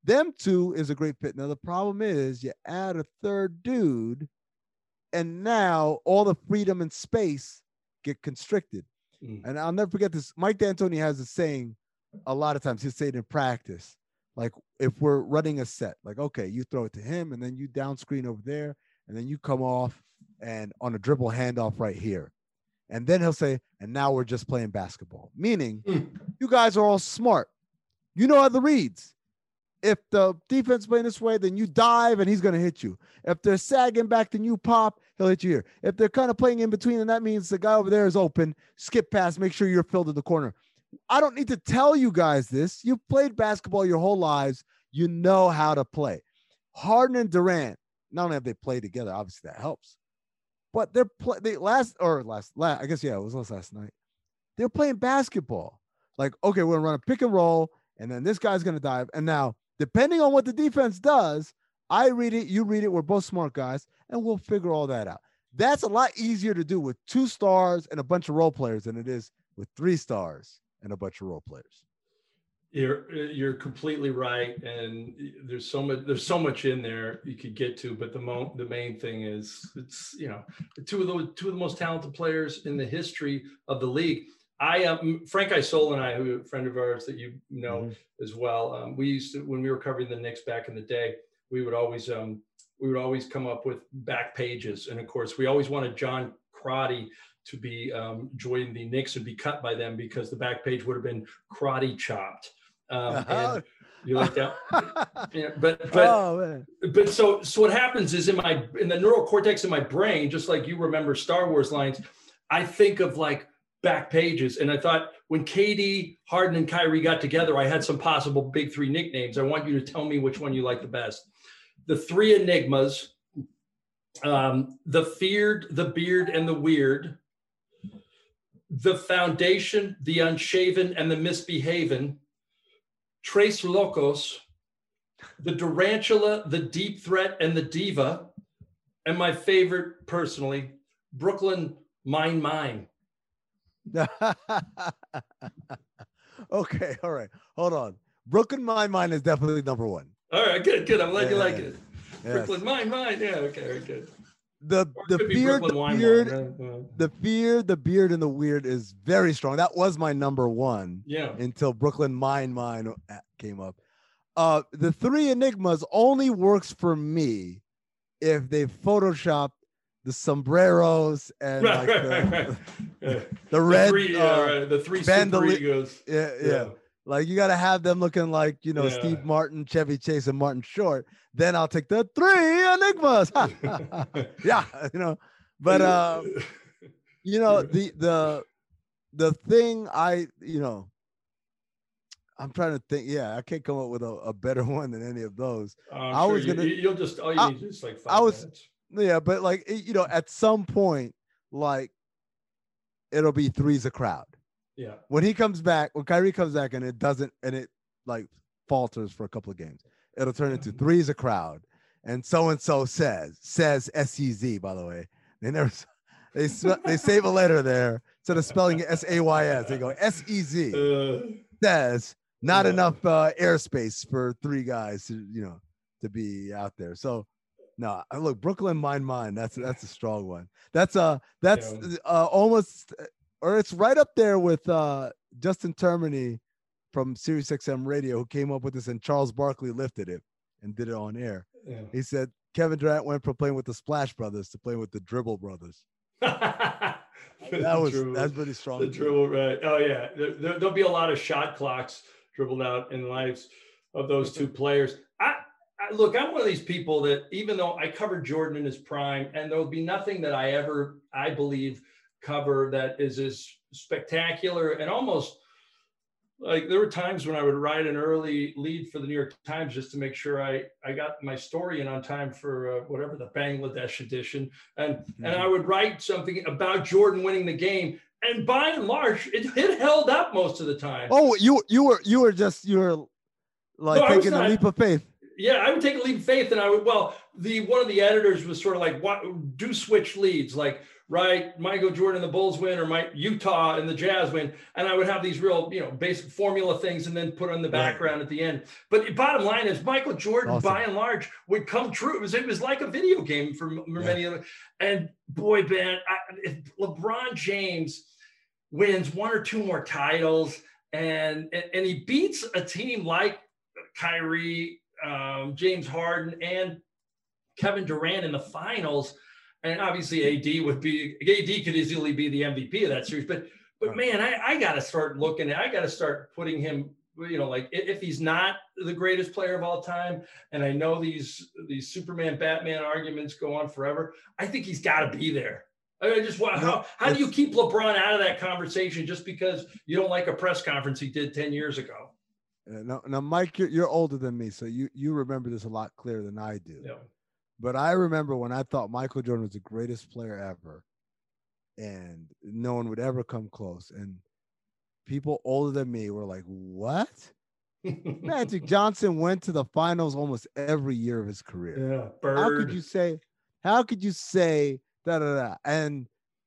them two is a great fit. Now, the problem is you add a third dude, and now all the freedom and space get constricted. Mm. And I'll never forget this. Mike D'Antoni has a saying a lot of times. He'll say it in practice. Like if we're running a set, like, okay, you throw it to him and then you down screen over there and then you come off and on a dribble handoff right here. And then he'll say, and now we're just playing basketball. Meaning mm. you guys are all smart. You know how the reads. If the defense playing this way, then you dive and he's going to hit you. If they're sagging back, then you pop, he'll hit you here. If they're kind of playing in between, and that means the guy over there is open, skip pass, make sure you're filled in the corner. I don't need to tell you guys this. You've played basketball your whole lives. You know how to play. Harden and Durant, not only have they played together, obviously that helps, but they're play, they last or last, last, I guess, yeah, it was last, last night. They're playing basketball. Like, okay, we're going to run a pick and roll, and then this guy's going to dive. And now, depending on what the defense does, I read it, you read it, we're both smart guys, and we'll figure all that out. That's a lot easier to do with two stars and a bunch of role players than it is with three stars and a bunch of role players. You're you're completely right, and there's so much there's so much in there you could get to, but the mo- the main thing is it's you know two of the two of the most talented players in the history of the league. I um, Frank Isola and I, who a friend of ours that you know mm-hmm. as well, um, we used to, when we were covering the Knicks back in the day, we would always um, we would always come up with back pages, and of course we always wanted John Crotty to be um, join the Knicks and be cut by them because the back page would have been Crotty chopped. Um, and you like that? Yeah, but but oh, but so so what happens is in my in the neural cortex in my brain, just like you remember Star Wars lines, I think of like back pages. And I thought when K D, Harden, and Kyrie got together, I had some possible big three nicknames. I want you to tell me which one you like the best. The three enigmas, um, the feared, the beard, and the weird, the foundation, the unshaven, and the misbehaving, Tres Locos, the Durantula, the deep threat, and the diva, and my favorite personally, Brooklyn Mine Mine. Okay, all right, hold on. Brooklyn Mine Mine is definitely number one. All right, good, good. I'm glad yeah, you like it. Yes. Brooklyn Mine Mine, yeah, okay, very good. The the beard, the beard, right? the beard, the beard, and the weird is very strong. That was my number one. Yeah. Until Brooklyn Mine Mine came up. Uh, the three enigmas only works for me if they photoshopped the sombreros and right, like right, the, right, right. the, the red, the three, uh, uh, right. the three Superegos. Yeah, yeah, yeah. Like you got to have them looking like, you know, yeah. Steve Martin, Chevy Chase, and Martin Short. Then I'll take the three enigmas. Yeah, you know, but uh, you know the the the thing I you know. I'm trying to think. Yeah, I can't come up with a, a better one than any of those. Uh, I sure was gonna. You, you'll just. All you I, need is just like five I was, minutes. Yeah, but like you know, at some point, like it'll be three's a crowd. Yeah. When he comes back, when Kyrie comes back, and it doesn't, and it like falters for a couple of games, it'll turn into three's a crowd. And so and so says says S E Z. By the way, they never they they save a letter there instead of spelling it S A Y S. They go S E Z. Uh, says. Not yeah. enough uh, airspace for three guys to, you know, to be out there. So, no, look, Brooklyn Mine Mine. That's that's a strong one. That's uh that's yeah. uh, almost, or it's right up there with uh, Justin Termini from Sirius X M Radio, who came up with this, and Charles Barkley lifted it and did it on air. Yeah. He said Kevin Durant went from playing with the Splash Brothers to playing with the Dribble Brothers. That was dribble, that's pretty strong. The dribble, right? Oh yeah, there, there, there'll be a lot of shot clocks dribbled out in the lives of those two players. I, I look, I'm one of these people that even though I covered Jordan in his prime, and there'll be nothing that I ever, I believe, cover that is as spectacular and almost like there were times when I would write an early lead for the New York Times just to make sure I, I got my story in on time for uh, whatever the Bangladesh edition. And, mm-hmm. and I would write something about Jordan winning the game. And by and large, it, it held up most of the time. Oh, you you were you were just you were like no, taking not, a leap of faith. Yeah, I would take a leap of faith, and I would. Well, the one of the editors was sort of like, "What? Do switch leads? Like right? Michael Jordan and the Bulls win, or my Utah and the Jazz win. And I would have these real, you know, basic formula things and then put on the background right. at the end. But the bottom line is Michael Jordan, awesome. by and large, would come true. It was, it was like a video game for, for yeah. many of them. And boy, man, I, if LeBron James wins one or two more titles and, and, and he beats a team like Kyrie, um, James Harden, and Kevin Durant in the finals, and obviously A D would be, A D could easily be the M V P of that series. But, but man, I, I got to start looking at, I got to start putting him, you know, like if he's not the greatest player of all time, and I know these, these Superman, Batman arguments go on forever, I think he's got to be there. I just want, how, how do you keep LeBron out of that conversation just because you don't like a press conference he did ten years ago? Now, now Mike, you're, you're older than me, so you, you remember this a lot clearer than I do. Yeah. But I remember when I thought Michael Jordan was the greatest player ever, and no one would ever come close. And people older than me were like, what? Magic Johnson went to the finals almost every year of his career. Yeah, Bird. How could you say, how could you say da da da? And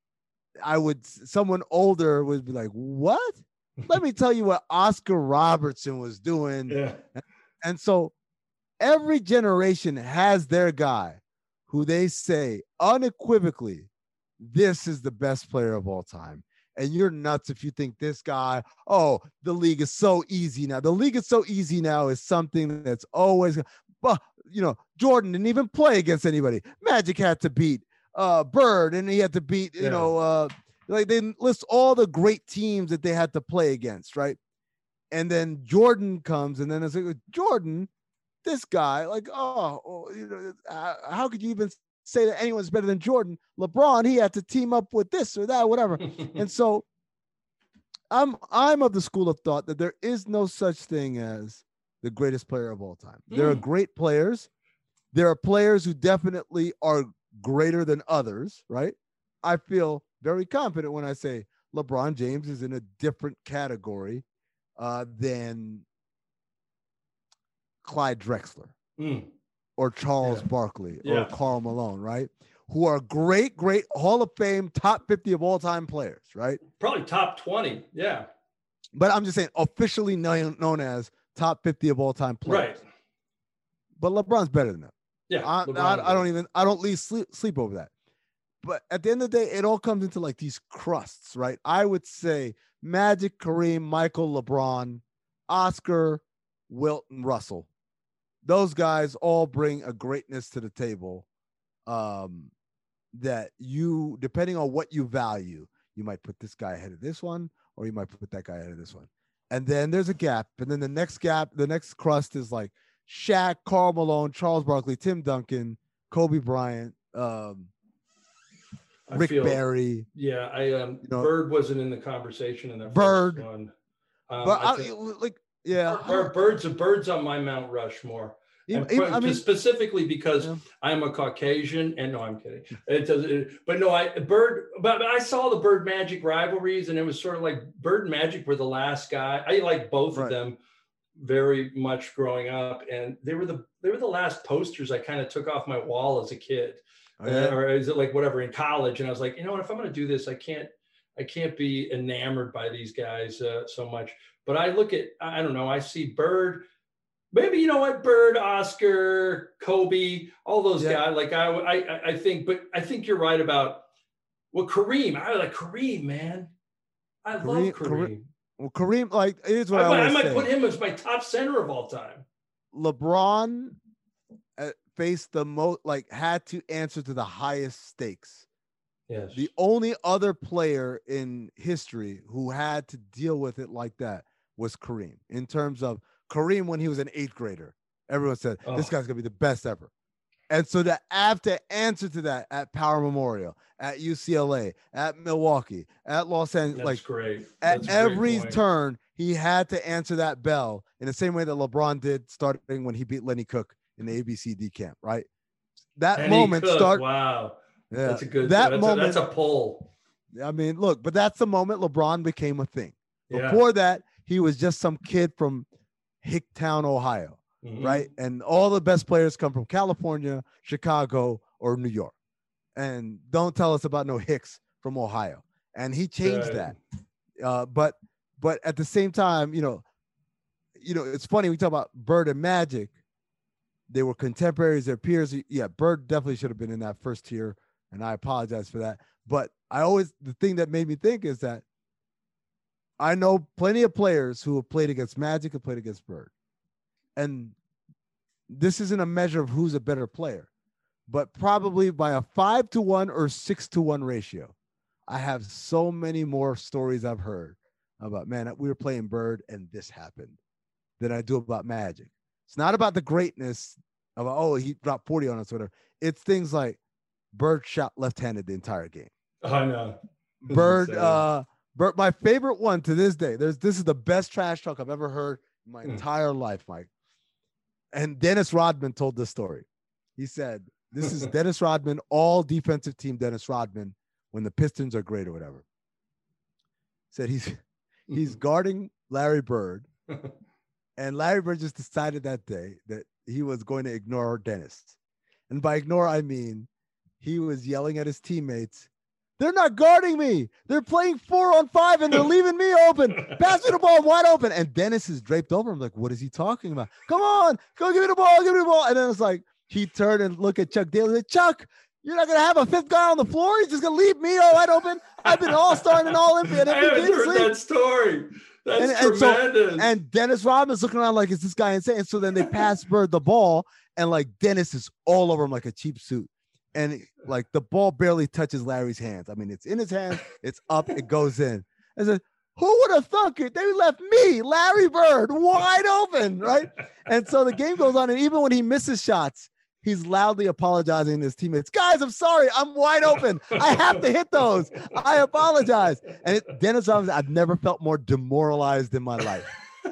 I would, someone older would be like, what? Let me tell you what Oscar Robertson was doing. Yeah. And so every generation has their guy who they say unequivocally, this is the best player of all time. And you're nuts if you think this guy, oh, the league is so easy now. The league is so easy now is something that's always, but you know, Jordan didn't even play against anybody. Magic had to beat uh, Bird, and he had to beat, you yeah. know, uh, like they list all the great teams that they had to play against, right? And then Jordan comes, and then it's like, Jordan, this guy, like, oh, you know, uh, how could you even say that anyone's better than Jordan? LeBron, he had to team up with this or that, whatever. And so I'm I'm of the school of thought that there is no such thing as the greatest player of all time. Mm. There are great players. There are players who definitely are greater than others, right? I feel very confident when I say LeBron James is in a different category uh, than Clyde Drexler mm. or Charles yeah. Barkley yeah. or Karl Malone, right? Who are great, great Hall of Fame, top fifty of all time players, right? Probably top twenty. Yeah. But I'm just saying officially known, known as top fifty of all time players. Right. But LeBron's better than that. Yeah. I, I, I don't even, I don't leave sleep, sleep over that. But at the end of the day, it all comes into like these crusts, right? I would say Magic, Kareem, Michael, LeBron, Oscar, Wilt, and Russell. Those guys all bring a greatness to the table um, that you, depending on what you value, you might put this guy ahead of this one, or you might put that guy ahead of this one. And then there's a gap. And then the next gap, the next crust is like Shaq, Karl Malone, Charles Barkley, Tim Duncan, Kobe Bryant, um, Rick feel, Barry. Yeah, I um, you know, Bird wasn't in the conversation in that Bird first one. Um, but I think, I, like, yeah, Bird, Bird's a Bird's on my Mount Rushmore. Even, even, I mean, specifically because yeah. I'm a Caucasian, and no, I'm kidding. It does, it, but no, I Bird. But, but I saw the Bird Magic rivalries, and it was sort of like Bird and Magic were the last guy. I like both right. of them very much growing up, and they were the they were the last posters I kind of took off my wall as a kid. Oh, yeah. Or is it like whatever in college? And I was like, you know what, if I'm going to do this, I can't, I can't be enamored by these guys uh, so much. But I look at, I don't know, I see Bird, maybe, you know what, Bird, Oscar, Kobe, all those yeah. guys. Like I, I, I think, but I think you're right about, well, Kareem, I like Kareem, man. I Kareem, love Kareem. Kareem. Well, Kareem, like, here's what I, I, I, I might say. put him as my top center of all time. LeBron uh, faced the most, like, had to answer to the highest stakes. Yes. The only other player in history who had to deal with it like that was Kareem. In terms of Kareem, when he was an eighth grader, everyone said, oh. this guy's gonna be the best ever. And so to have to answer to that at Power Memorial, at U C L A, at Milwaukee, at Los Angeles, That's like great. That's at every great turn, he had to answer that bell in the same way that LeBron did, starting when he beat Lenny Cook in the A B C D camp, right? That Lenny moment Cook, start. Wow. Yeah, that's a good. That that's moment. A, that's a pull. I mean, look, but that's the moment LeBron became a thing. Yeah. Before that, he was just some kid from Hicktown, Ohio, mm-hmm. right? And all the best players come from California, Chicago, or New York. and don't tell us about no Hicks from Ohio. And he changed Right. that. Uh, but but at the same time, you know, you know, it's funny we talk about Bird and Magic. They were contemporaries, their peers. Yeah, Bird definitely should have been in that first tier, and I apologize for that. But I always, the thing that made me think is that I know plenty of players who have played against Magic and played against Bird. And this isn't a measure of who's a better player, but probably by a five to one or six to one ratio. I have so many more stories I've heard about, man, we were playing Bird and this happened than I do about Magic. It's not about the greatness of, oh, he dropped forty on us, or whatever. It's things like Bird shot left-handed the entire game. I know. This Bird, is insane. uh, Bird, my favorite one to this day, there's, this is the best trash talk I've ever heard in my Mm. entire life, Mike. And Dennis Rodman told this story. He said, this is Dennis Rodman, all defensive team Dennis Rodman, when the Pistons are great or whatever. Said he's he's guarding Larry Bird, and Larry Bird just decided that day that he was going to ignore Dennis. And by ignore, I mean he was yelling at his teammates, they're not guarding me. They're playing four on five and they're leaving me open. Pass me the ball, I'm wide open. And Dennis is draped over him like, what is he talking about? Come on, go give me the ball, give me the ball. And then it's like, he turned and looked at Chuck Daly and said, Chuck, you're not going to have a fifth guy on the floor? He's just going to leave me all wide open? I've been an all-star and an all-Olympian. I haven't heard that story. That's and, and tremendous. So, and Dennis Rodman's looking around like, is this guy insane? So then they pass Bird the ball, and like Dennis is all over him like a cheap suit. And like the ball barely touches Larry's hands. I mean, it's in his hand, it's up, it goes in. I said, who would have thunk it? They left me, Larry Bird, wide open, right? And so the game goes on, and even when he misses shots, he's loudly apologizing to his teammates. Guys, I'm sorry, I'm wide open. I have to hit those. I apologize. And it, Dennis Rodman, I've never felt more demoralized in my life.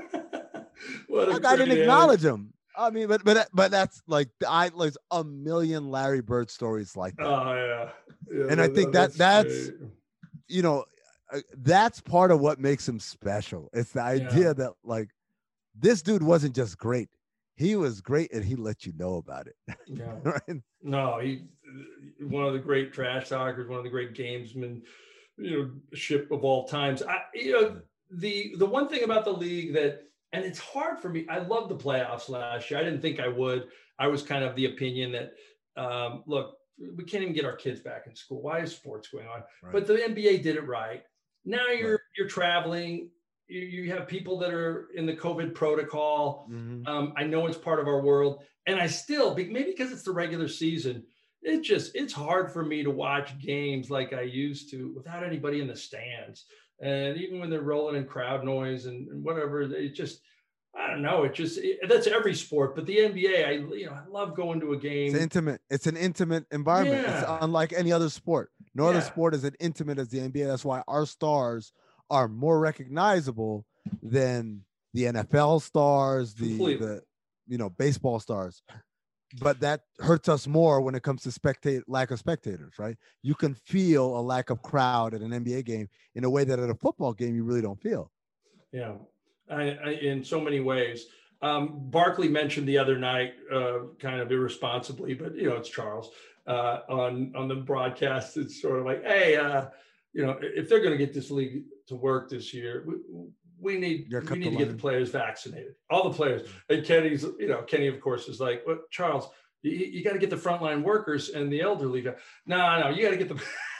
What a Like, I didn't great acknowledge him. I mean, but but but that's like I there's a million Larry Bird stories like that. Oh yeah, yeah and I think that that's, great. you know, uh, that's part of what makes him special. It's the idea Yeah. that like this dude wasn't just great. He was great and he let you know about it. Yeah. Right? No, he one of the great trash talkers, one of the great gamesmen, you know, ship of all times. I, you know, the the one thing about the league that, and it's hard for me. I love the playoffs last year. I didn't think I would. I was kind of the opinion that, um, look, we can't even get our kids back in school. Why is sports going on? Right. But the N B A did it right. Now you're Right. you're traveling. You, you have people that are in the COVID protocol. Mhm. Um, I know it's part of our world, and I still, be- maybe because it's the regular season, it just it's hard for me to watch games like I used to without anybody in the stands. And even when they're rolling in crowd noise and, and whatever, it just, I don't know. It just, it, that's every sport, but the N B A, I, you know, I love going to a game. It's intimate. It's an intimate environment. It's Yeah. unlike any other sport. No other Yeah. sport is as intimate as the N B A. That's why our stars are more recognizable than the N F L stars, the, Completely. the you know, baseball stars. But that hurts us more when it comes to spectate lack of spectators, right? You can feel a lack of crowd at an N B A game in a way that at a football game you really don't feel. Yeah, I, I, in so many ways. Um, Barkley mentioned the other night, uh, kind of irresponsibly, but you know, it's Charles uh, on on the broadcast. It's sort of like, hey, uh, you know, if they're going to get this league to work this year, we, we need Yeah, we cut need the to get line. the players vaccinated, all the players. And Kenny's, you know, Kenny of course is like, well, Charles, you, you got to get the frontline workers and the elderly. No, no, you got to get the.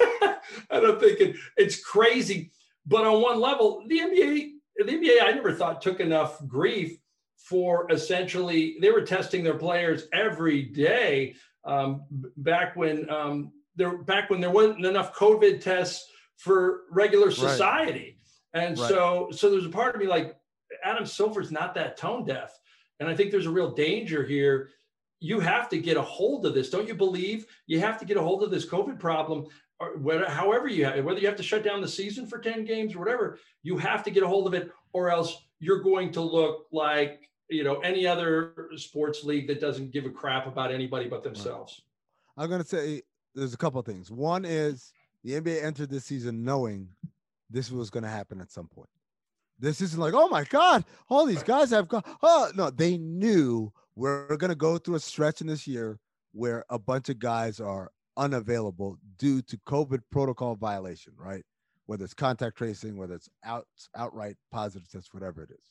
And I'm thinking it's crazy, but on one level, the N B A, the N B A, I never thought took enough grief for essentially they were testing their players every day. Um, back when um, there, back when there wasn't enough COVID tests for regular society. And Right. so, so there's a part of me like Adam Silver's not that tone deaf. And I think there's a real danger here. You have to get a hold of this. Don't you believe you have to get a hold of this COVID problem or whether, however you have, whether you have to shut down the season for ten games or whatever, you have to get a hold of it or else you're going to look like, you know, any other sports league that doesn't give a crap about anybody but themselves. I'm going to say there's a couple of things. One is the N B A entered this season knowing this was going to happen at some point. This isn't like, oh my God, all these guys have gone. Oh, no, they knew we're going to go through a stretch in this year where a bunch of guys are unavailable due to COVID protocol violation, right? Whether it's contact tracing, whether it's out, outright positive test, whatever it is.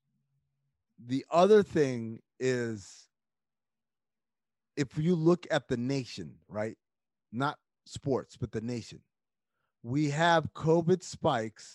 The other thing is, if you look at the nation, right? Not sports, but the nation, we have COVID spikes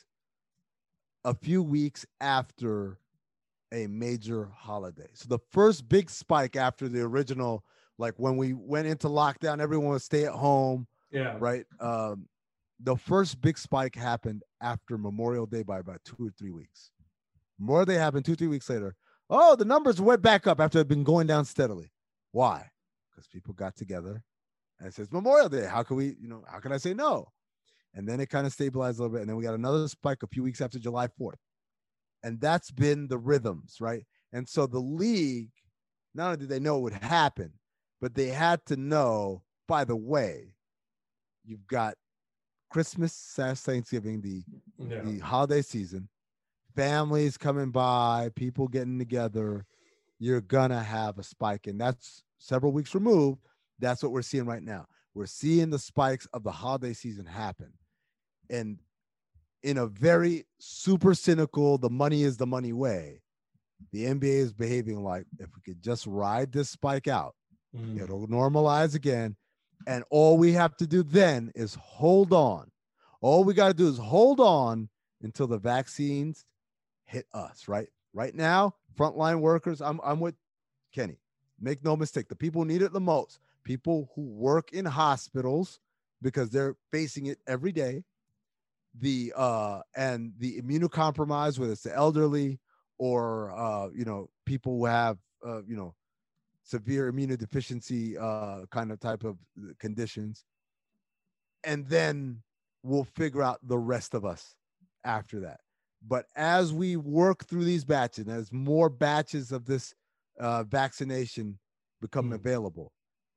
a few weeks after a major holiday. So the first big spike after the original, like when we went into lockdown, everyone would stay at home. Yeah. Right. Um, the first big spike happened after Memorial Day by about two or three weeks. Memorial Day happened two, three weeks later. Oh, the numbers went back up after they've been going down steadily. Why? Because people got together and it says Memorial Day. How can we, you know, how can I say no? And then it kind of stabilized a little bit. And then we got another spike a few weeks after July fourth. And that's been the rhythms, right? And so the league, not only did they know it would happen, but they had to know, by the way, you've got Christmas, Thanksgiving, the, yeah. the holiday season, families coming by, people getting together, you're going to have a spike. And that's several weeks removed. That's what we're seeing right now. We're seeing the spikes of the holiday season happen. And in a very super cynical, the money is the money way, the N B A is behaving like, if we could just ride this spike out, mm. it'll normalize again. And all we have to do then is hold on. All we got to do is hold on until the vaccines hit us, right? Right now, frontline workers, I'm, I'm with Kenny. Make no mistake. The people who need it the most, people who work in hospitals because they're facing it every day, the uh, and the immunocompromised, whether it's the elderly or, uh, you know, people who have, uh, you know, severe immunodeficiency uh, kind of type of conditions. And then we'll figure out the rest of us after that. But as we work through these batches, and as more batches of this uh, vaccination become mm. available,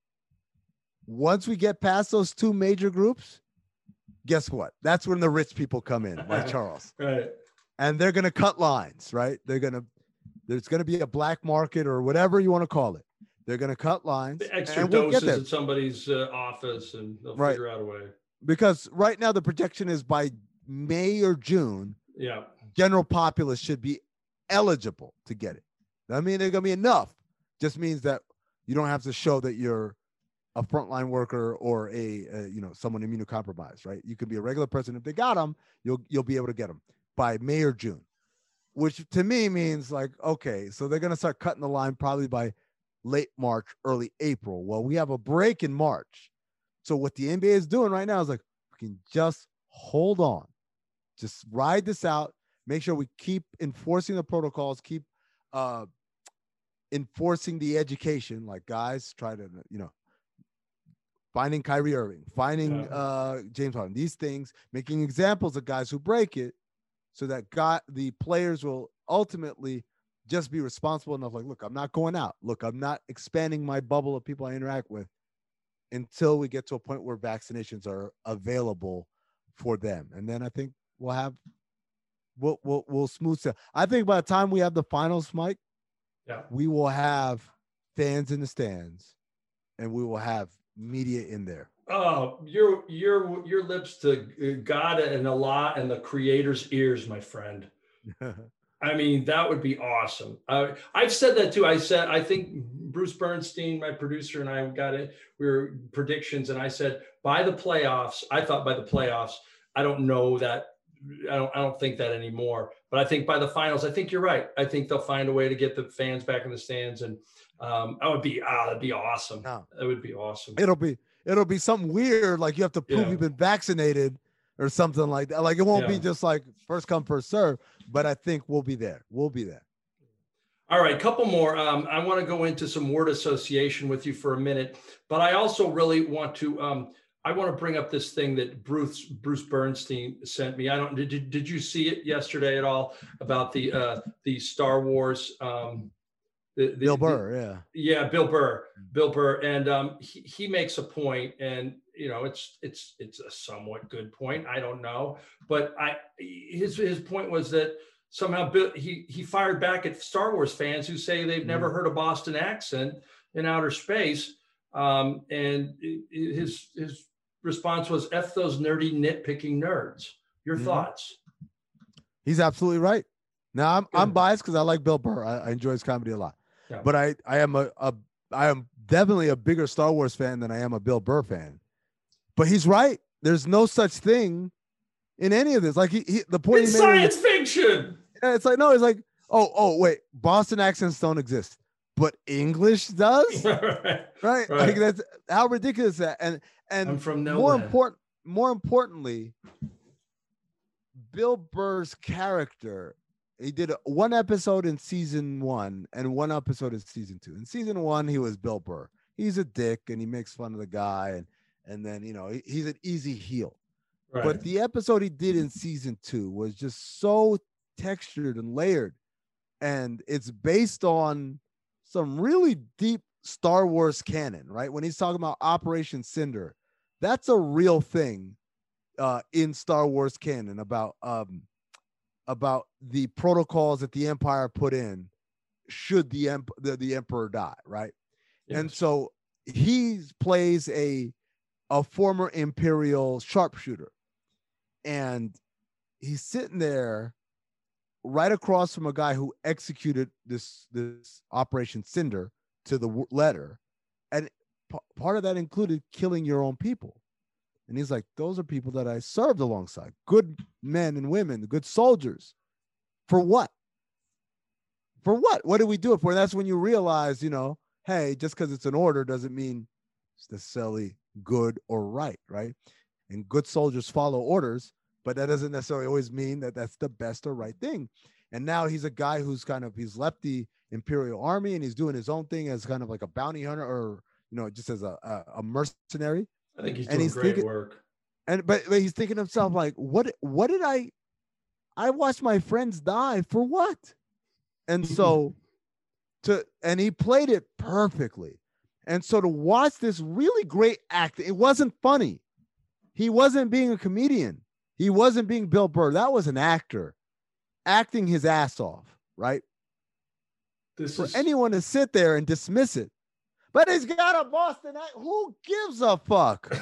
once we get past those two major groups, guess what? That's when the rich people come in, like Charles. Right. And they're going to cut lines, right? They're going to, there's going to be a black market or whatever you want to call it. They're going to cut lines. The extra we'll doses in somebody's uh, office, and they'll right. figure out a way. Because right now the projection is by May or June, yeah, general populace should be eligible to get it. I mean, they're going to be enough. Just means that you don't have to show that you're a frontline worker or a, a you know, someone immunocompromised, right? You could be a regular person. If they got them, you'll you'll be able to get them by May or June, which to me means like, okay, so they're going to start cutting the line probably by late March, early April. Well, we have a break in March. So what the N B A is doing right now is like, we can just hold on, just ride this out, make sure we keep enforcing the protocols, keep uh, enforcing the education, like guys try to, you know, finding Kyrie Irving, finding yeah. uh, James Harden, these things, making examples of guys who break it so that God, the players will ultimately just be responsible enough. Like, look, I'm not going out. Look, I'm not expanding my bubble of people I interact with until we get to a point where vaccinations are available for them. And then I think we'll have, we'll, we'll, we'll smooth out. I think by the time we have the finals, Mike, yeah. we will have fans in the stands and we will have media in there. Oh, your your your lips to God and Allah and the Creator's ears, my friend. I mean, that would be awesome. Uh, I've said that too. I said, I think Bruce Bernstein, my producer, and I got it. We were predictions, and I said by the playoffs. I thought by the playoffs. I don't know that. I don't. I don't think that anymore. But I think by the finals. I think you're right. I think they'll find a way to get the fans back in the stands, and um, that would be ah, that'd be awesome. No. That would be awesome. It'll be. It'll be something weird, like you have to prove Yeah. you've been vaccinated or something like that. Like it won't Yeah. be just like first come, first serve, but I think we'll be there. We'll be there. All right, couple more. Um, I want to go into some word association with you for a minute, but I also really want to, um, I want to bring up this thing that Bruce Bruce Bernstein sent me. I don't, did, did you see it yesterday at all about the, uh, the Star Wars, um, The, the, Bill Burr, the, yeah. Yeah, Bill Burr, Bill Burr. And um, he, he makes a point, and, you know, it's it's it's a somewhat good point. I don't know. But I his his point was that somehow Bill, he, he fired back at Star Wars fans who say they've never heard a Boston accent in outer space. Um, and it, it, his his response was, "F those nerdy nitpicking nerds." Your mm-hmm. thoughts? He's absolutely right. Now I'm Good. I'm biased because I like Bill Burr. I, I enjoy his comedy a lot, yeah. but I I am a, a I am definitely a bigger Star Wars fan than I am a Bill Burr fan. But he's right. There's no such thing in any of this. Like he, he the point it's he made science was, fiction. Yeah, it's like no, it's like oh oh wait, Boston accents don't exist, but English does. right. right, right. Like that's how ridiculous that. And and I'm from more important, more importantly, Bill Burr's character. He did one episode in season one and one episode in season two. In season one, he was Bill Burr. He's a dick and he makes fun of the guy, and and then you know he, he's an easy heel. Right. But the episode he did in season two was just so textured and layered, and it's based on some really deep Star Wars canon, right? When he's talking about Operation Cinder, that's a real thing uh, in Star Wars canon about um, about the protocols that the Empire put in should the emp- the, the Emperor die, right? Yes. And so he plays a a former Imperial sharpshooter. And he's sitting there right across from a guy who executed this, this Operation Cinder to the w- letter. And p- part of that included killing your own people. And he's like, those are people that I served alongside. Good men and women, good soldiers. For what? For what? What do we do it for? And that's when you realize, you know, hey, just because it's an order doesn't mean it's necessarily good or right, right? And good soldiers follow orders, but that doesn't necessarily always mean that that's the best or right thing. And now he's a guy who's kind of, he's left the Imperial Army and he's doing his own thing as kind of like a bounty hunter or, you know, just as a, a, a mercenary. I think he's and doing he's great thinking, work. And, but, but he's thinking to himself, like, what, what did I, I watched my friends die for what? And so to, and he played it perfectly. And so to watch this really great act, it wasn't funny. He wasn't being a comedian. He wasn't being Bill Burr. That was an actor acting his ass off, right? This For is... anyone to sit there and dismiss it. But he's got a Boston act. Who gives a fuck?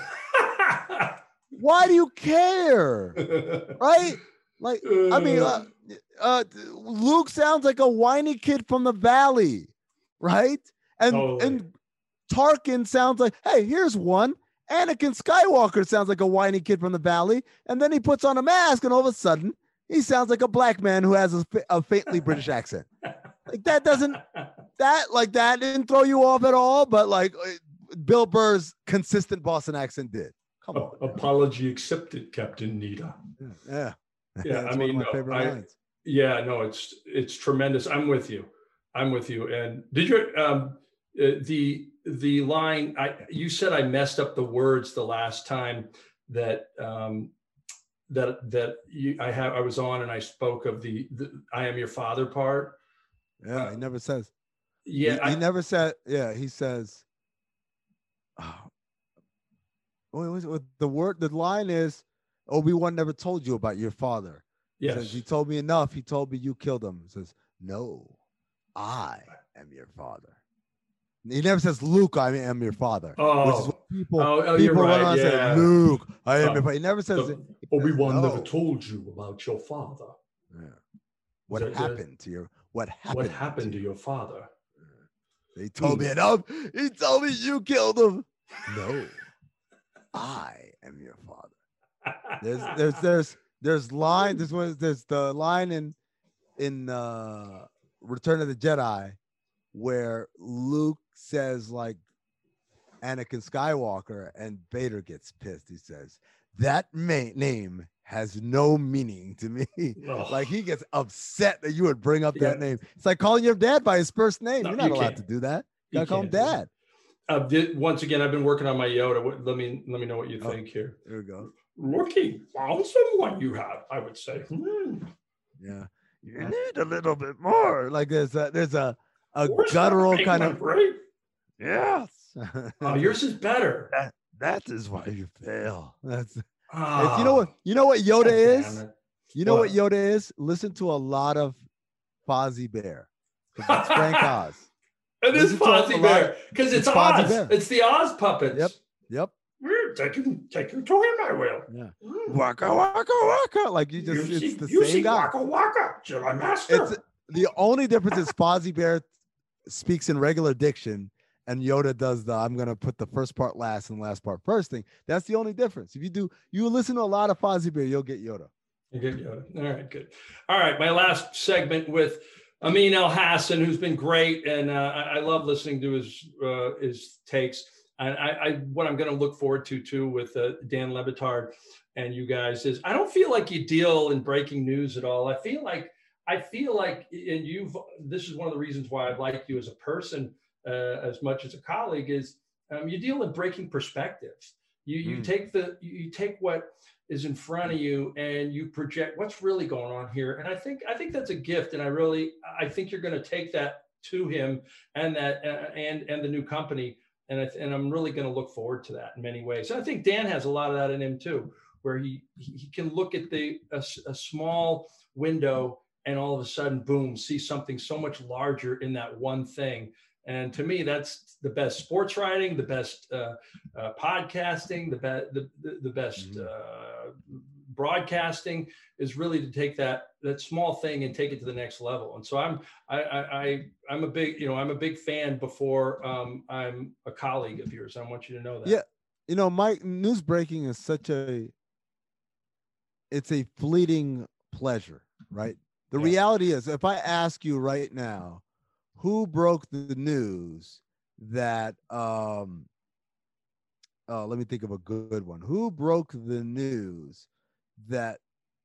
Why do you care? Right? Like, I mean, uh, uh, Luke sounds like a whiny kid from the valley, right? And totally. and Tarkin sounds like, hey, here's one. Anakin Skywalker sounds like a whiny kid from the valley, and then he puts on a mask, and all of a sudden, he sounds like a black man who has a, a faintly British accent. Like that doesn't that like that didn't throw you off at all, but like Bill Burr's consistent Boston accent did. Come on. Uh, apology accepted, Captain Nita. Yeah. Yeah, I mean, no, I, yeah, no, it's it's tremendous. I'm with you. I'm with you. And did you um, uh, the the line? I you said I messed up the words the last time that um, that that you, I have I was on and I spoke of the, the I am your father part. Yeah, uh, he never says. Yeah, he, I, he never said. Yeah, he says. Oh, what was it? The word, the line is, Obi-Wan never told you about your father. Yes. He says, he told me enough. He told me you killed him. He says, no, I am your father. He never says, Luke, I am your father. Oh, which is what people, oh, oh people you're right. on Yeah. say, Luke, I am oh, your father. He never says, the, it. Obi-Wan says, no. never told you about your father. Yeah. What that, happened that, to your, what happened, what happened to, to your father? They told mm. me enough. He told me you killed him. No, I am your father. There's, there's, there's, there's line. This was, there's the line in, in uh, Return of the Jedi where Luke says like Anakin Skywalker and Vader gets pissed. He says that ma- name has no meaning to me. Oh. Like he gets upset that you would bring up yeah. that name. It's like calling your dad by his first name. No, You're not you allowed can't. to do that. You, you gotta call him dad. Uh, did, once again, I've been working on my Yoda. What, let me let me know what you oh, think here. There we go. Looking found someone you have, I would say. Hmm. Yeah, you need a little bit more. Like there's a there's a a guttural kind of. Right? Yes. Oh, yours is better. That that is why you fail. That's. Oh, you know what? You know what Yoda is. You know what? what Yoda is. Listen to a lot of Fozzie Bear. It's Frank Oz. It is Listen to a Fozzie lot- Bear because it's, it's Fozzie Oz. Bear. It's the Oz puppets. Yep. Yep. We're taking taking to him, I will. Yeah. Mm. Waka waka waka. Like you just, You it's see, the you same see guy. Waka Waka, Jedi Master. It's the only difference is Fozzie Bear speaks in regular diction, and Yoda does the I'm gonna put the first part last and the last part first thing. That's the only difference. If you do, you listen to a lot of Fozzie Bear, you'll get Yoda. You get Yoda. All right, good. All right, my last segment with Amin El Hassan, who's been great, and uh, I, I love listening to his uh, his takes. And I, I what I'm going to look forward to too with uh, Dan Le Batard and you guys is I don't feel like you deal in breaking news at all. I feel like I feel like, and you've this is one of the reasons why I like you as a person uh, as much as a colleague is um, you deal in breaking perspectives. You you Mm. take the you take what is in front of you and you project what's really going on here. And I think I think that's a gift. And I really I think you're going to take that to him and that uh, and and the new company. And, I th- and I'm really going to look forward to that in many ways. And I think Dan has a lot of that in him too, where he he, he can look at the a, a small window and all of a sudden, boom, see something so much larger in that one thing. And to me, that's the best sports writing, the best uh, uh, podcasting, the, be- the, the the best uh, broadcasting is really to take that that small thing and take it to the next level. And so I'm I, I, I I'm a big you know I'm a big fan before um, I'm a colleague of yours. I want you to know that. Yeah, you know, Mike, news breaking is such a it's a fleeting pleasure, right? The Yeah. reality is, if I ask you right now, who broke the news that um uh let me think of a good one. Who broke the news that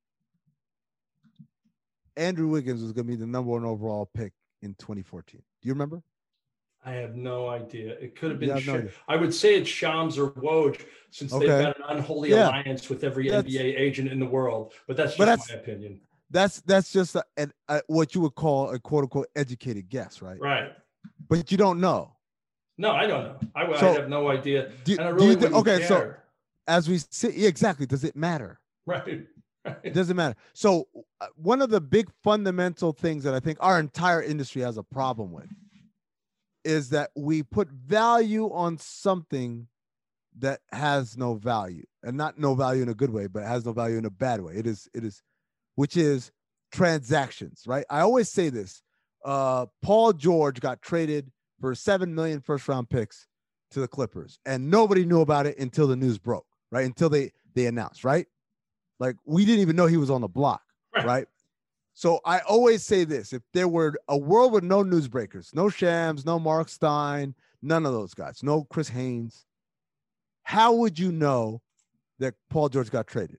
Andrew Wiggins was going to be the number one overall pick in twenty fourteen? Do you remember? I have no idea. It could have You been. have no Sh- idea. I would say it's Shams or Woj, since they've Okay. got an unholy Yeah. alliance with every That's- N B A agent in the world. But that's just But that's- my opinion. That's that's just a, an, a, what you would call a quote unquote educated guess, right? Right. But you don't know. No, I don't know. I, would- So, I have no idea. Do, and I do really you thi- wouldn't okay, so care. as we sit, yeah, exactly. Does it matter? Right. It Right. doesn't matter. So uh, one of the big fundamental things that I think our entire industry has a problem with is that we put value on something that has no value, and not no value in a good way, but has no value in a bad way. It is, it is, which is transactions, right? I always say this. Uh, Paul George got traded for seven million first round picks to the Clippers, and nobody knew about it until the news broke, right? Until they they announced, right? Like we didn't even know he was on the block, Right. right? So I always say this: if there were a world with no newsbreakers, no Shams, no Mark Stein, none of those guys, no Chris Haynes, how would you know that Paul George got traded?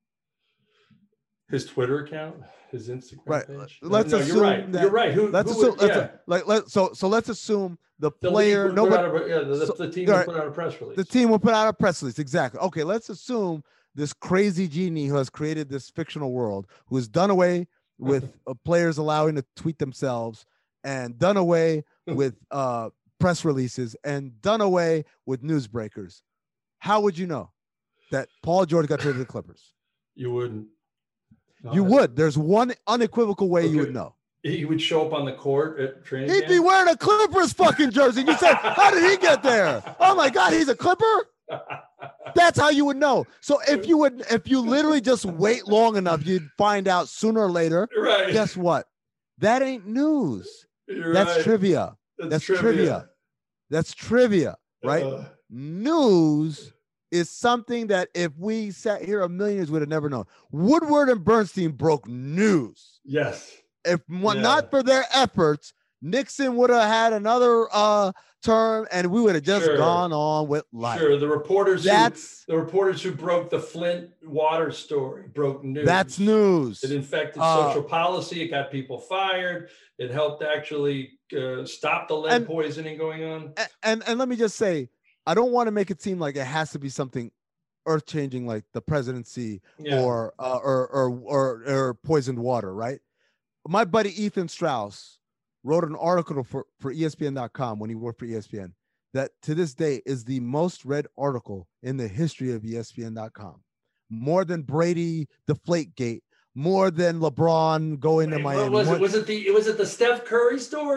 His Twitter account, his Instagram Right. page. Let's no, assume you're right. that- You're right. Who, Let's who assume, would, let's, yeah. like let so so let's assume the The player, league would put nobody, out a, yeah, the, so- the team all would right. put out a press release. the team will put out a press release. Exactly. Okay, let's assume this crazy genie who has created this fictional world, who has done away with uh, players allowing to tweet themselves, and done away with uh, press releases, and done away with newsbreakers. How would you know that Paul George got traded to the Clippers? You wouldn't. No, You I- would. There's one unequivocal way you Okay. would know. He would show up on the court at training He'd be camp. wearing a Clippers fucking jersey. You said, how did he get there? Oh my God, he's a Clipper? That's how you would know. So if you would, if you literally just wait long enough, you'd find out sooner or later. Right. Guess what? That ain't news. You're That's right. trivia. That's trivia. That's trivia, right? Uh, News is something that if we sat here a million years, we'd have never known. Woodward and Bernstein broke news. yes. If one, Yeah. not for their efforts, Nixon would have had another uh, term, and we would have just Sure. gone on with life. Sure. The reporters. That's who, the reporters who broke the Flint water story broke news. that's news. It infected Uh, social policy. It got people fired. It helped actually uh, stop the lead And- poisoning going on. A- and and let me just say, I don't want to make it seem like it has to be something earth changing like the presidency Yeah. or, uh, or or or or poisoned water, right? My buddy Ethan Strauss wrote an article for for E S P N dot com when he worked for E S P N that to this day is the most read article in the history of E S P N dot com, more than Brady Deflategate, more than LeBron going to Wait, Miami. what was more- it? Was it the was it the Steph Curry story?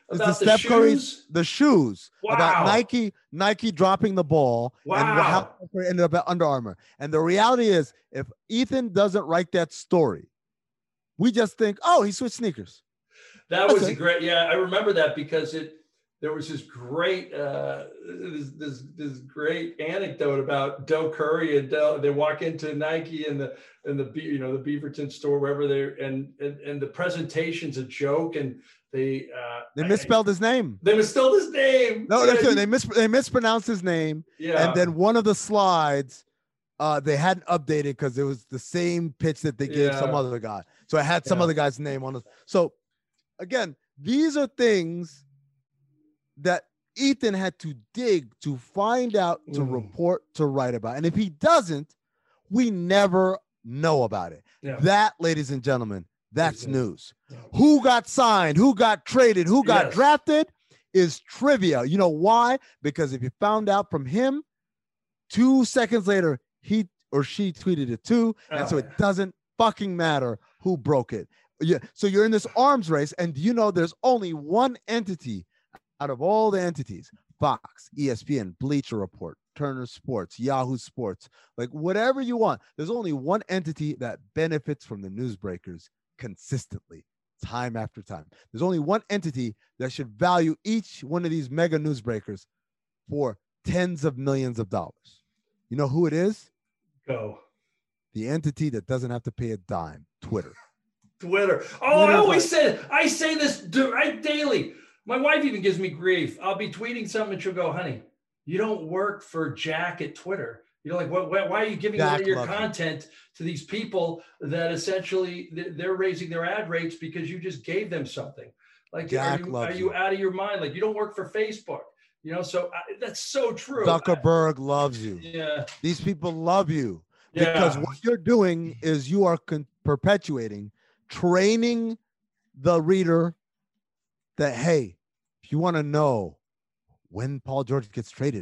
It's About the the Steph Curry's shoes? the shoes Wow. about Nike Nike dropping the ball and Wow. how Steph Curry ended up at Under Armour. And the reality is, if Ethan doesn't write that story, we just think, oh, he switched sneakers. That was Okay. a great, yeah, I remember that because it, there was this great, uh, this, this, this great anecdote about Del Curry and Del, they walk into Nike and the, and the, Be- you know, the Beaverton store, wherever they're, and, and, and the presentation's a joke and they, uh, They I- misspelled his name. They misspelled his name. No, yeah, they, he- they, mis- they mispronounced his name. yeah. And then one of the slides, uh, they hadn't updated because it was the same pitch that they gave some Yeah. other guy. So it had some Yeah. other guy's name on it. So again, these are things that Ethan had to dig to find out, to Mm. report, to write about. And if he doesn't, we never know about it. Yeah. That, ladies and gentlemen, that's Is- news. Yeah. Who got signed, who got traded, who got Yes. drafted is trivia. You know why? Because if you found out from him, two seconds later, he or she tweeted it too. And Oh, so yeah. it doesn't fucking matter who broke it. Yeah. So you're in this arms race, and you know there's only one entity out of all the entities: Fox, E S P N, Bleacher Report, Turner Sports, Yahoo Sports, like whatever you want. There's only one entity that benefits from the newsbreakers consistently, time after time. There's only one entity that should value each one of these mega newsbreakers for tens of millions of dollars. You know who it is? Go. The entity that doesn't have to pay a dime, Twitter. Twitter. Oh, I Twitter's always like- say I say this do- I, daily. My wife even gives me grief. I'll be tweeting something and she'll go, honey, you don't work for Jack at Twitter. You know, like, what, why, why are you giving Jack away your loves you. content to these people that essentially th- they're raising their ad rates because you just gave them something? Like, Jack are you, loves are you you. out of your mind? Like, you don't work for Facebook, you know? So I, that's so true. Zuckerberg loves you. I- yeah. These people love you because Yeah. what you're doing is you are con- perpetuating, training the reader that, hey, if you want to know when Paul George gets traded,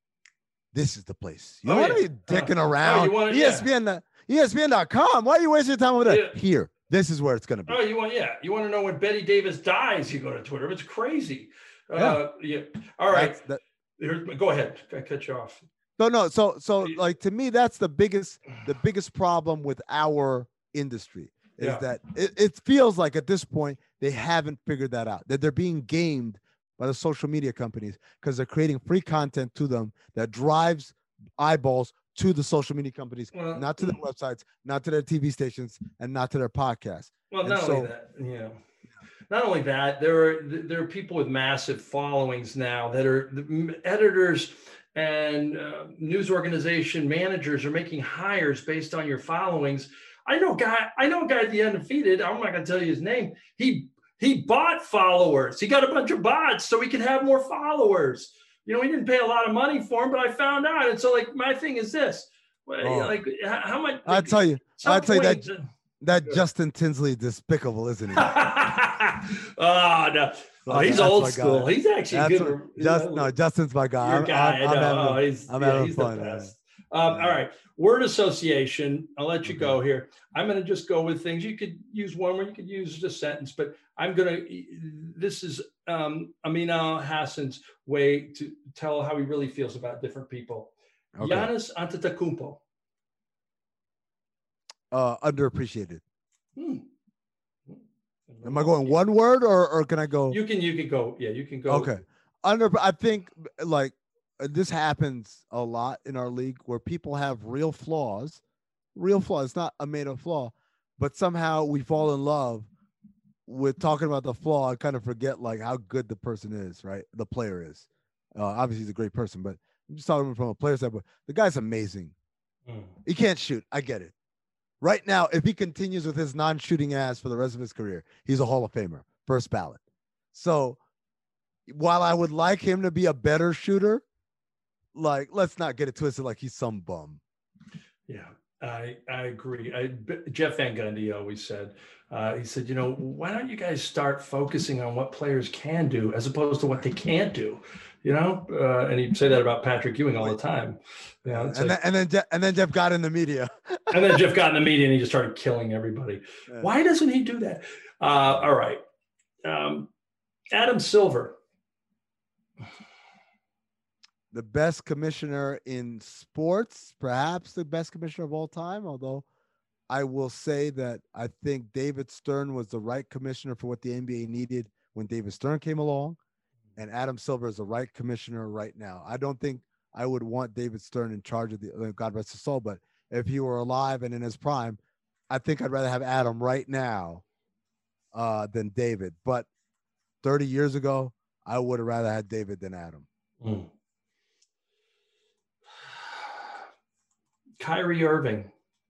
this is the place. You Oh, don't want yeah. to be dicking Uh, oh, around. you wanna- E S P N, uh, E S P N dot com. Why are you wasting your time over there? Yeah. Here, this is where it's going to be. Oh, you want, yeah. You want to know when Betty Davis dies, you go to Twitter. It's crazy. Uh, yeah. All right. That's- that- Here, go ahead. I cut you off. No, no. So, so like to me, that's the biggest, the biggest problem with our industry is Yeah. that it, it feels like at this point they haven't figured that out. That they're being gamed by the social media companies because they're creating free content to them that drives eyeballs to the social media companies, Well, not to their websites, not to their T V stations, and not to their podcasts. Well, And not so- only that, yeah. Not only that, there are there are people with massive followings now that are the editors and uh, news organization managers are making hires based on your followings. I know guy. I know a guy at the Undefeated. I'm not going to tell you his name. He he bought followers. He got a bunch of bots so he could have more followers. You know, he didn't pay a lot of money for him, but I found out. And so, like, my thing is this: well, Oh. like, how, how much? I'll tell you, some I'll tell you that point- that Good. Justin Tinsley despicable, isn't he? oh no! Oh, he's That's old my school. guy. He's actually That's good. what- just no, Justin's my guy. Your I'm, guy. I'm, I I'm know. having, Oh, he's, I'm yeah, having he's fun. the man. best. Um, Yeah. All right, word association. I'll let you Okay. go here. I'm going to just go with things. You could use one word. You could use just a sentence, but I'm going to. This is um, Amin Al Hassan's way to tell how he really feels about different people. Okay. Giannis Antetokounmpo. Uh, underappreciated. Hmm. Am I going one word or or can I go? You can. You can go. Yeah, you can go. Okay. Under, I think like uh, this happens a lot in our league where people have real flaws, real flaws. It's not a made up flaw, but somehow we fall in love with talking about the flaw and kind of forget like how good the person is, right? The player is. Uh, obviously, he's a great person, but I'm just talking from a player standpoint. The guy's amazing. Hmm. He can't shoot. I get it. Right now, if he continues with his non-shooting ass for the rest of his career, he's a Hall of Famer, first ballot. So while I would like him to be a better shooter, like, let's not get it twisted like he's some bum. Yeah, I I agree. I, Jeff Van Gundy always said, uh, he said, you know, why don't you guys start focusing on what players can do as opposed to what they can't do? You know, uh, and he'd say that about Patrick Ewing all the time. You know, And it's then, like- and then Jeff, and then Jeff got in the media. and then Jeff got in the media and he just started killing everybody. Yeah. Why doesn't he do that? Uh, all right. Um, Adam Silver. The best commissioner in sports, perhaps the best commissioner of all time, although I will say that I think David Stern was the right commissioner for what the N B A needed when David Stern came along, and Adam Silver is the right commissioner right now. I don't think I would want David Stern in charge of the, God rest his soul, but if he were alive and in his prime, I think I'd rather have Adam right now uh, than David. But thirty years ago, I would have rather had David than Adam. Mm. Kyrie Irving.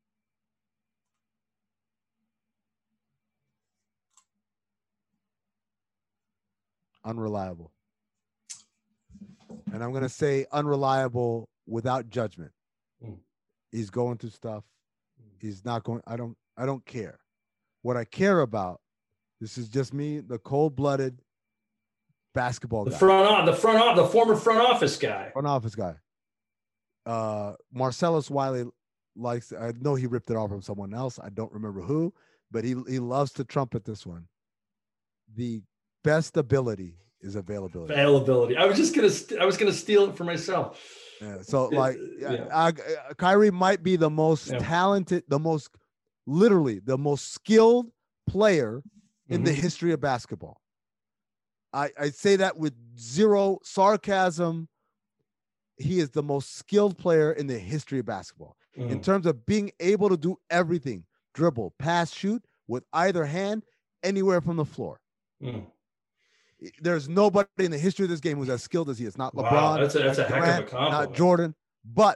Unreliable. And I'm going to say unreliable without judgment. Mm. He's going through stuff. He's not going, I don't, I don't care. What I care about, this is just me, the cold-blooded basketball The guy. front office, the front office, the former front office guy. Front office guy. Uh, Marcellus Wiley likes, I know he ripped it off from someone else. I don't remember who, but he, he loves to trumpet this one. The best ability is availability. Availability. I was just gonna. St- I was gonna steal it for myself. Yeah, so like, yeah. I, I, Kyrie might be the most Yeah. talented, the most, literally the most skilled player in Mhm. the history of basketball. I, I say that with zero sarcasm. He is the most skilled player in the history of basketball Mm. in terms of being able to do everything: dribble, pass, shoot with either hand, anywhere from the floor. Mm. There's nobody in the history of this game who's as skilled as he is. Not Wow, LeBron, that's a- that's not a heck of a Durant, compliment. not Jordan, but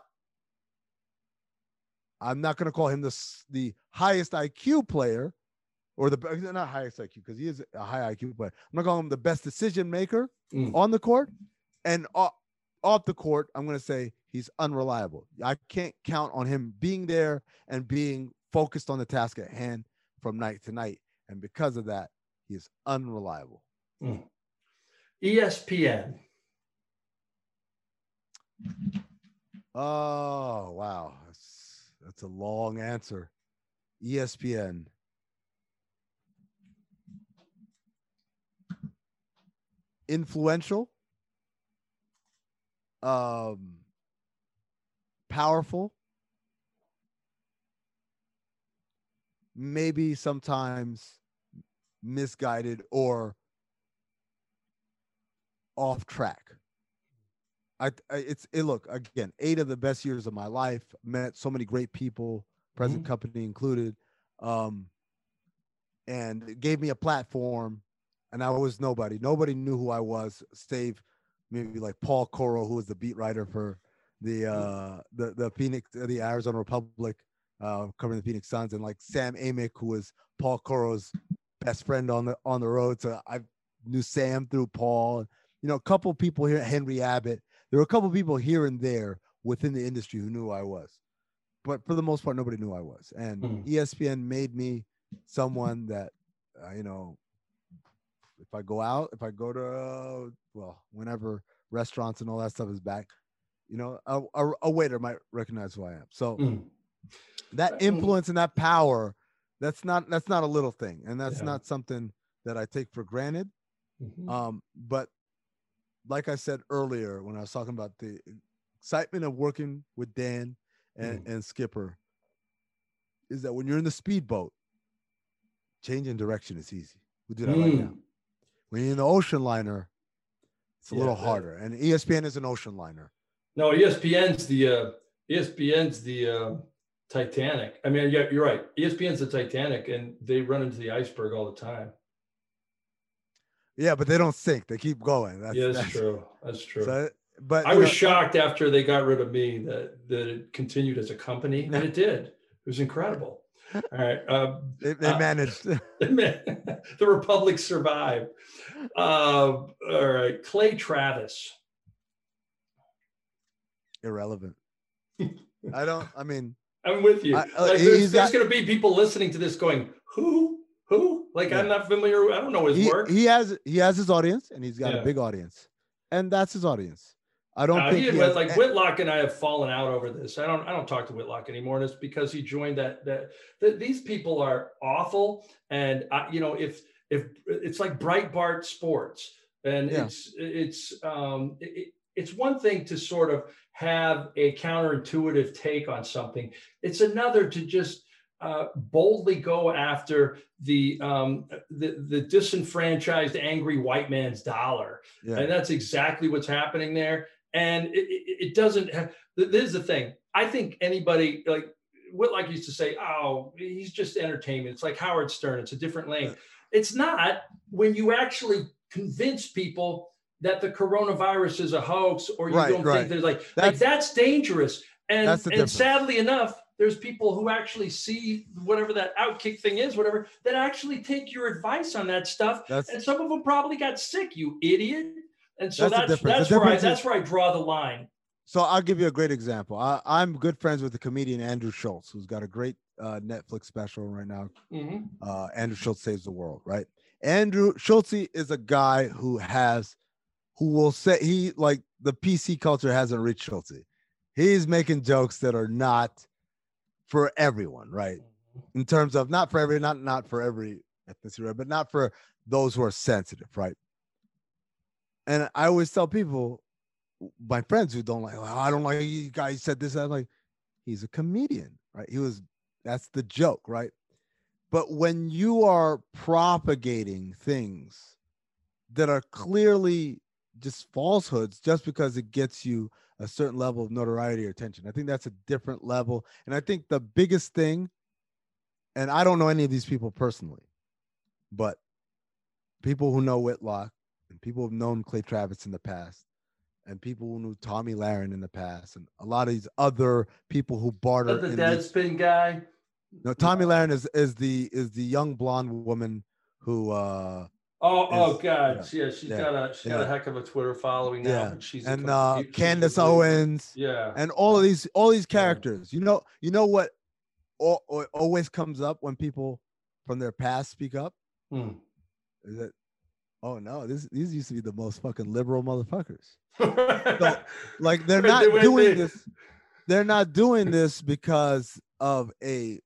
I'm not going to call him the s- the highest I Q player, or the be- not highest I Q because he is a high I Q player. I'm not calling him the best decision maker Mm. on the court, and off, off the court, I'm going to say he's unreliable. I can't count on him being there and being focused on the task at hand from night to night, and because of that, he is unreliable. Mm. E S P N. Oh, wow. That's, that's a long answer. E S P N. Influential. Um, powerful. Maybe sometimes misguided or off track. I, I it's it look again, eight of the best years of my life, met so many great people, present Mhm. company included, um, and it gave me a platform, and I was nobody. Nobody knew who I was, save maybe like Paul Coro, who was the beat writer for the uh the the Phoenix, the Arizona Republic, uh, covering the Phoenix Suns, and like Sam Amick, who was Paul Coro's best friend on the on the road. So I knew Sam through Paul. You know, a couple people here, Henry Abbott. There were a couple people here and there within the industry who knew who I was, but for the most part, nobody knew who I was. And Mhm. E S P N made me someone that, uh, you know, if I go out, if I go to, uh, well, whenever restaurants and all that stuff is back, you know, a, a, a waiter might recognize who I am. So Mm. that influence and that power, that's not, that's not a little thing. And that's Yeah. not something that I take for granted. Mhm. Um, but like I said earlier, when I was talking about the excitement of working with Dan and, and Skipper, is that when you're in the speedboat, changing direction is easy. We do that right Mm. now. When you're in the ocean liner, it's a Yeah, little that- harder. And E S P N is an ocean liner. No, E S P N's the uh, E S P N's the uh, Titanic. I mean, yeah, you're right. E S P N's the Titanic, and they run into the iceberg all the time. Yeah, but they don't sink. They keep going. That's, yeah, that's, that's true. That's true. So, but I you was know, shocked after they got rid of me that that it continued as a company, and it did. It was incredible. All right. Uh, They, they uh, managed. the Republic survived. Uh, all right. Clay Travis. Irrelevant. I don't, I mean, I'm with you. I- uh, like, he's there's got- there's going to be people listening to this going, who? Who? Like, I'm Yeah. not familiar. I don't know his he, work. he has he has his audience, and he's got Yeah. a big audience, and that's his audience. I don't Uh, think he, he had- has, like a- Whitlock and I have fallen out over this. I don't I don't talk to Whitlock anymore, and it's because he joined that that, that these people are awful. And I, you know, if if it's like Breitbart Sports, and Yeah. it's it's um, it, it's one thing to sort of have a counterintuitive take on something. It's another to just uh, boldly go after the, um, the the disenfranchised, angry white man's dollar, Yeah. and that's exactly what's happening there. And it, it, it doesn't have. This is the thing. I think anybody like Whitlock used to say, "Oh, he's just entertainment." It's like Howard Stern. It's a different lane. It's not when you actually convince people that the coronavirus is a hoax, or you Right, don't right. think there's like That's- like that's dangerous. And That's the and difference. sadly enough, there's people who actually see whatever that outkick thing is, whatever, that actually take your advice on that stuff. That's- and some of them probably got sick, you idiot. And so That's the that's difference. that's, The where I difference is- that's where I draw the line. So I'll give you a great example. I, I'm good friends with the comedian Andrew Schultz, who's got a great uh, Netflix special right now. Mhm. Uh, Andrew Schultz Saves the World, right? Andrew Schultz is a guy who has, who will say he like the P C culture hasn't reached Schultz. He's making jokes that are not for everyone, right? In terms of not for every, not not for every ethnicity, right? But not for those who are sensitive, right? And I always tell people, my friends who don't like, oh, I don't like you guys said this. I'm like, he's a comedian, right? He was, that's the joke, right? But when you are propagating things that are clearly just falsehoods just because it gets you a certain level of notoriety or attention, I think that's a different level. And I think the biggest thing, and I don't know any of these people personally, but people who know Whitlock and people who've known Clay Travis in the past, and people who knew Tommy Lahren in the past, and a lot of these other people who barter. The in these- Deadspin guy. No, Tommy Lahren is is the is the young blonde woman who uh Oh, oh is- God. Yeah, she's yeah, got a she's got a yeah. heck of a Twitter following now. yeah But she's a and uh complete- she's Candace complete- Owens Yeah. and all of these all these characters. You know, you know what al- al- always comes up when people from their past speak up Hmm. is that, oh no, this these used to be the most fucking liberal motherfuckers. so, Like they're Wait, not wait, wait, doing wait. this. They're not doing this because of a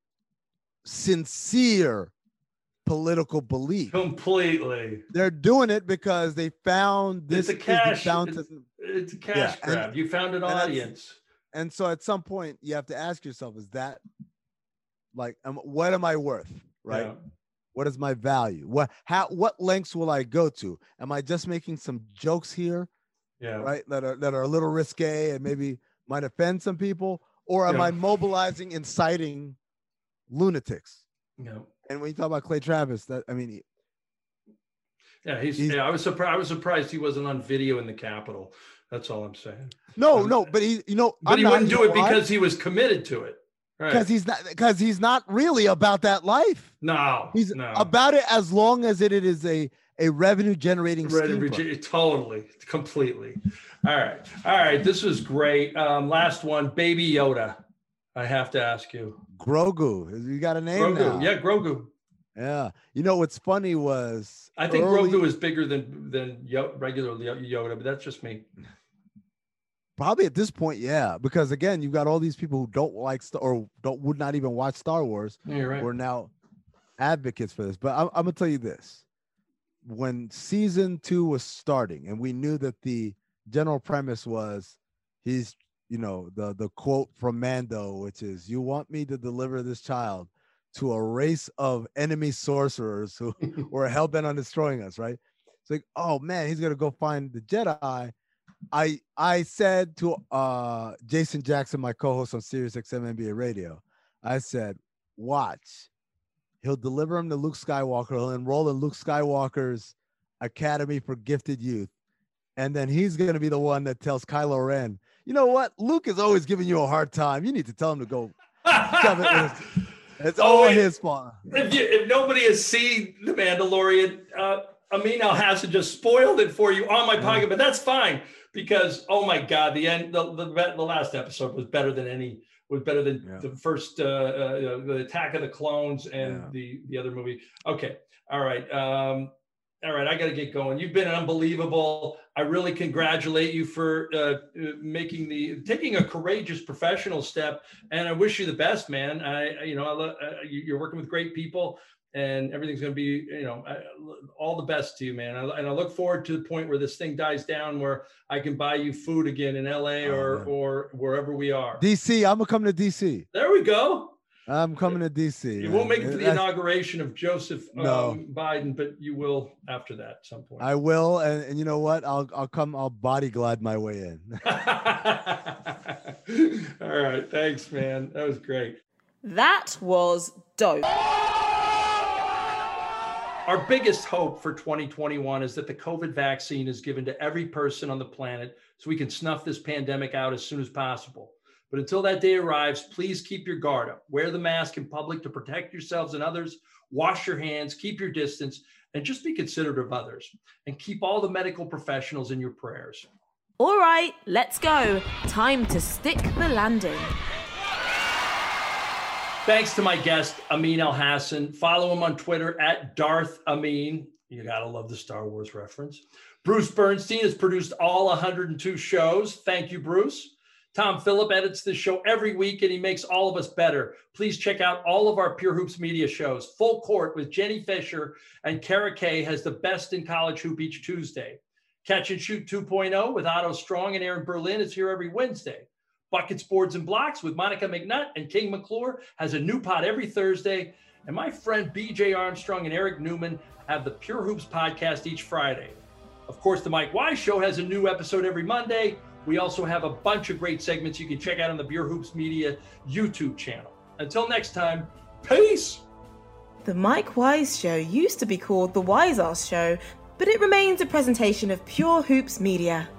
sincere political belief. completely. They're doing it because they found this It's a is the cash. fountain. It's, it's a cash Yeah, and- grab. You found an and that's- audience. And so at some point you have to ask yourself, is that like, um, what am I worth? Right. Yeah. What is my value? What, how, what lengths will I go to? Am I just making some jokes here, Yeah. right? That are, that are a little risque and maybe might offend some people, or am Yeah. I mobilizing, inciting lunatics? Yeah. And when you talk about Clay Travis, that, I mean, Yeah, he's, He's- yeah, I was surprised. I was surprised he wasn't on video in the Capitol. That's all I'm saying. no, Um, no, but he, you know, But I'm he not- wouldn't you do know it why? because he was committed to it. Right. because he's not because he's not really about that life. no, He's no. about it as long as it, it is a a revenue generating Right, scheme. regi- totally, completely. All right, all right. This was great. Um, last one, Baby Yoda. I have to ask you, Grogu, you got a name Grogu. now. Yeah, Grogu. Yeah. You know what's funny was I think early- Grogu is bigger than than Yo- regular Yoda, but that's just me. probably at this point, yeah, because again, you've got all these people who don't like Star or don't would not even watch Star Wars. Yeah, you're right. We're now advocates for this. But I'm, I'm gonna tell you this: when season two was starting, and we knew that the general premise was he's, you know, the the quote from Mando, which is, "You want me to deliver this child to a race of enemy sorcerers who were hell bent on destroying us," right? It's like, oh man, he's gonna go find the Jedi. I I said to uh Jason Jackson, my co-host on Sirius X M N B A Radio, I said, watch. He'll deliver him to Luke Skywalker. He'll enroll in Luke Skywalker's Academy for Gifted Youth. And then he's going to be the one that tells Kylo Ren, you know what? Luke is always giving you a hard time. You need to tell him to go shove it in his- It's Oh, all wait. his fault. If you, if nobody has seen The Mandalorian, uh, Amin Al Hassan just spoiled it for you on my podcast, but that's fine because oh my god, the end, the, the the last episode was better than any was better than Yeah. the first uh, uh, the Attack of the Clones and Yeah. the the other movie. Okay, all right, um, all right, I got to get going. You've been unbelievable. I really congratulate you for uh, uh, making the taking a courageous professional step, and I wish you the best, man. I you know I lo- uh, you- you're working with great people. and everything's going to be, you know, all the best to you, man. And I look forward to the point where this thing dies down, where I can buy you food again in L A or, oh, or wherever we are. D C, I'm gonna come to D C. There we go. I'm coming to D C. You man. won't make it to the That's, inauguration of Joseph um, no. Biden, but you will after that at some point. I will, and, and you know what? I'll I'll come. I'll body glide my way in. All right, thanks, man. That was great. That was dope. Our biggest hope for twenty twenty-one is that the COVID vaccine is given to every person on the planet so we can snuff this pandemic out as soon as possible. But until that day arrives, please keep your guard up. Wear the mask in public to protect yourselves and others. Wash your hands, keep your distance, and just be considerate of others. And keep all the medical professionals in your prayers. All right, let's go. Time to stick the landing. Thanks to my guest, Amin Elhassan. Follow him on Twitter at Darth Amin. You gotta love the Star Wars reference. Bruce Bernstein has produced all one hundred two shows. Thank you, Bruce. Tom Phillip edits the show every week, and he makes all of us better. Please check out all of our Pure Hoops media shows. Full Court with Jenny Fisher and Kara Kay has the best in college hoop each Tuesday. Catch and Shoot two point oh with Otto Strong and Aaron Berlin is here every Wednesday. Buckets, Boards, and Blocks with Monica McNutt and King McClure has a new pod every Thursday. And my friend B J Armstrong and Eric Newman have the Pure Hoops podcast each Friday. Of course, the Mike Wise Show has a new episode every Monday. We also have a bunch of great segments you can check out on the Pure Hoops Media YouTube channel. Until next time, peace! The Mike Wise Show used to be called The Wise Ass Show, but it remains a presentation of Pure Hoops Media.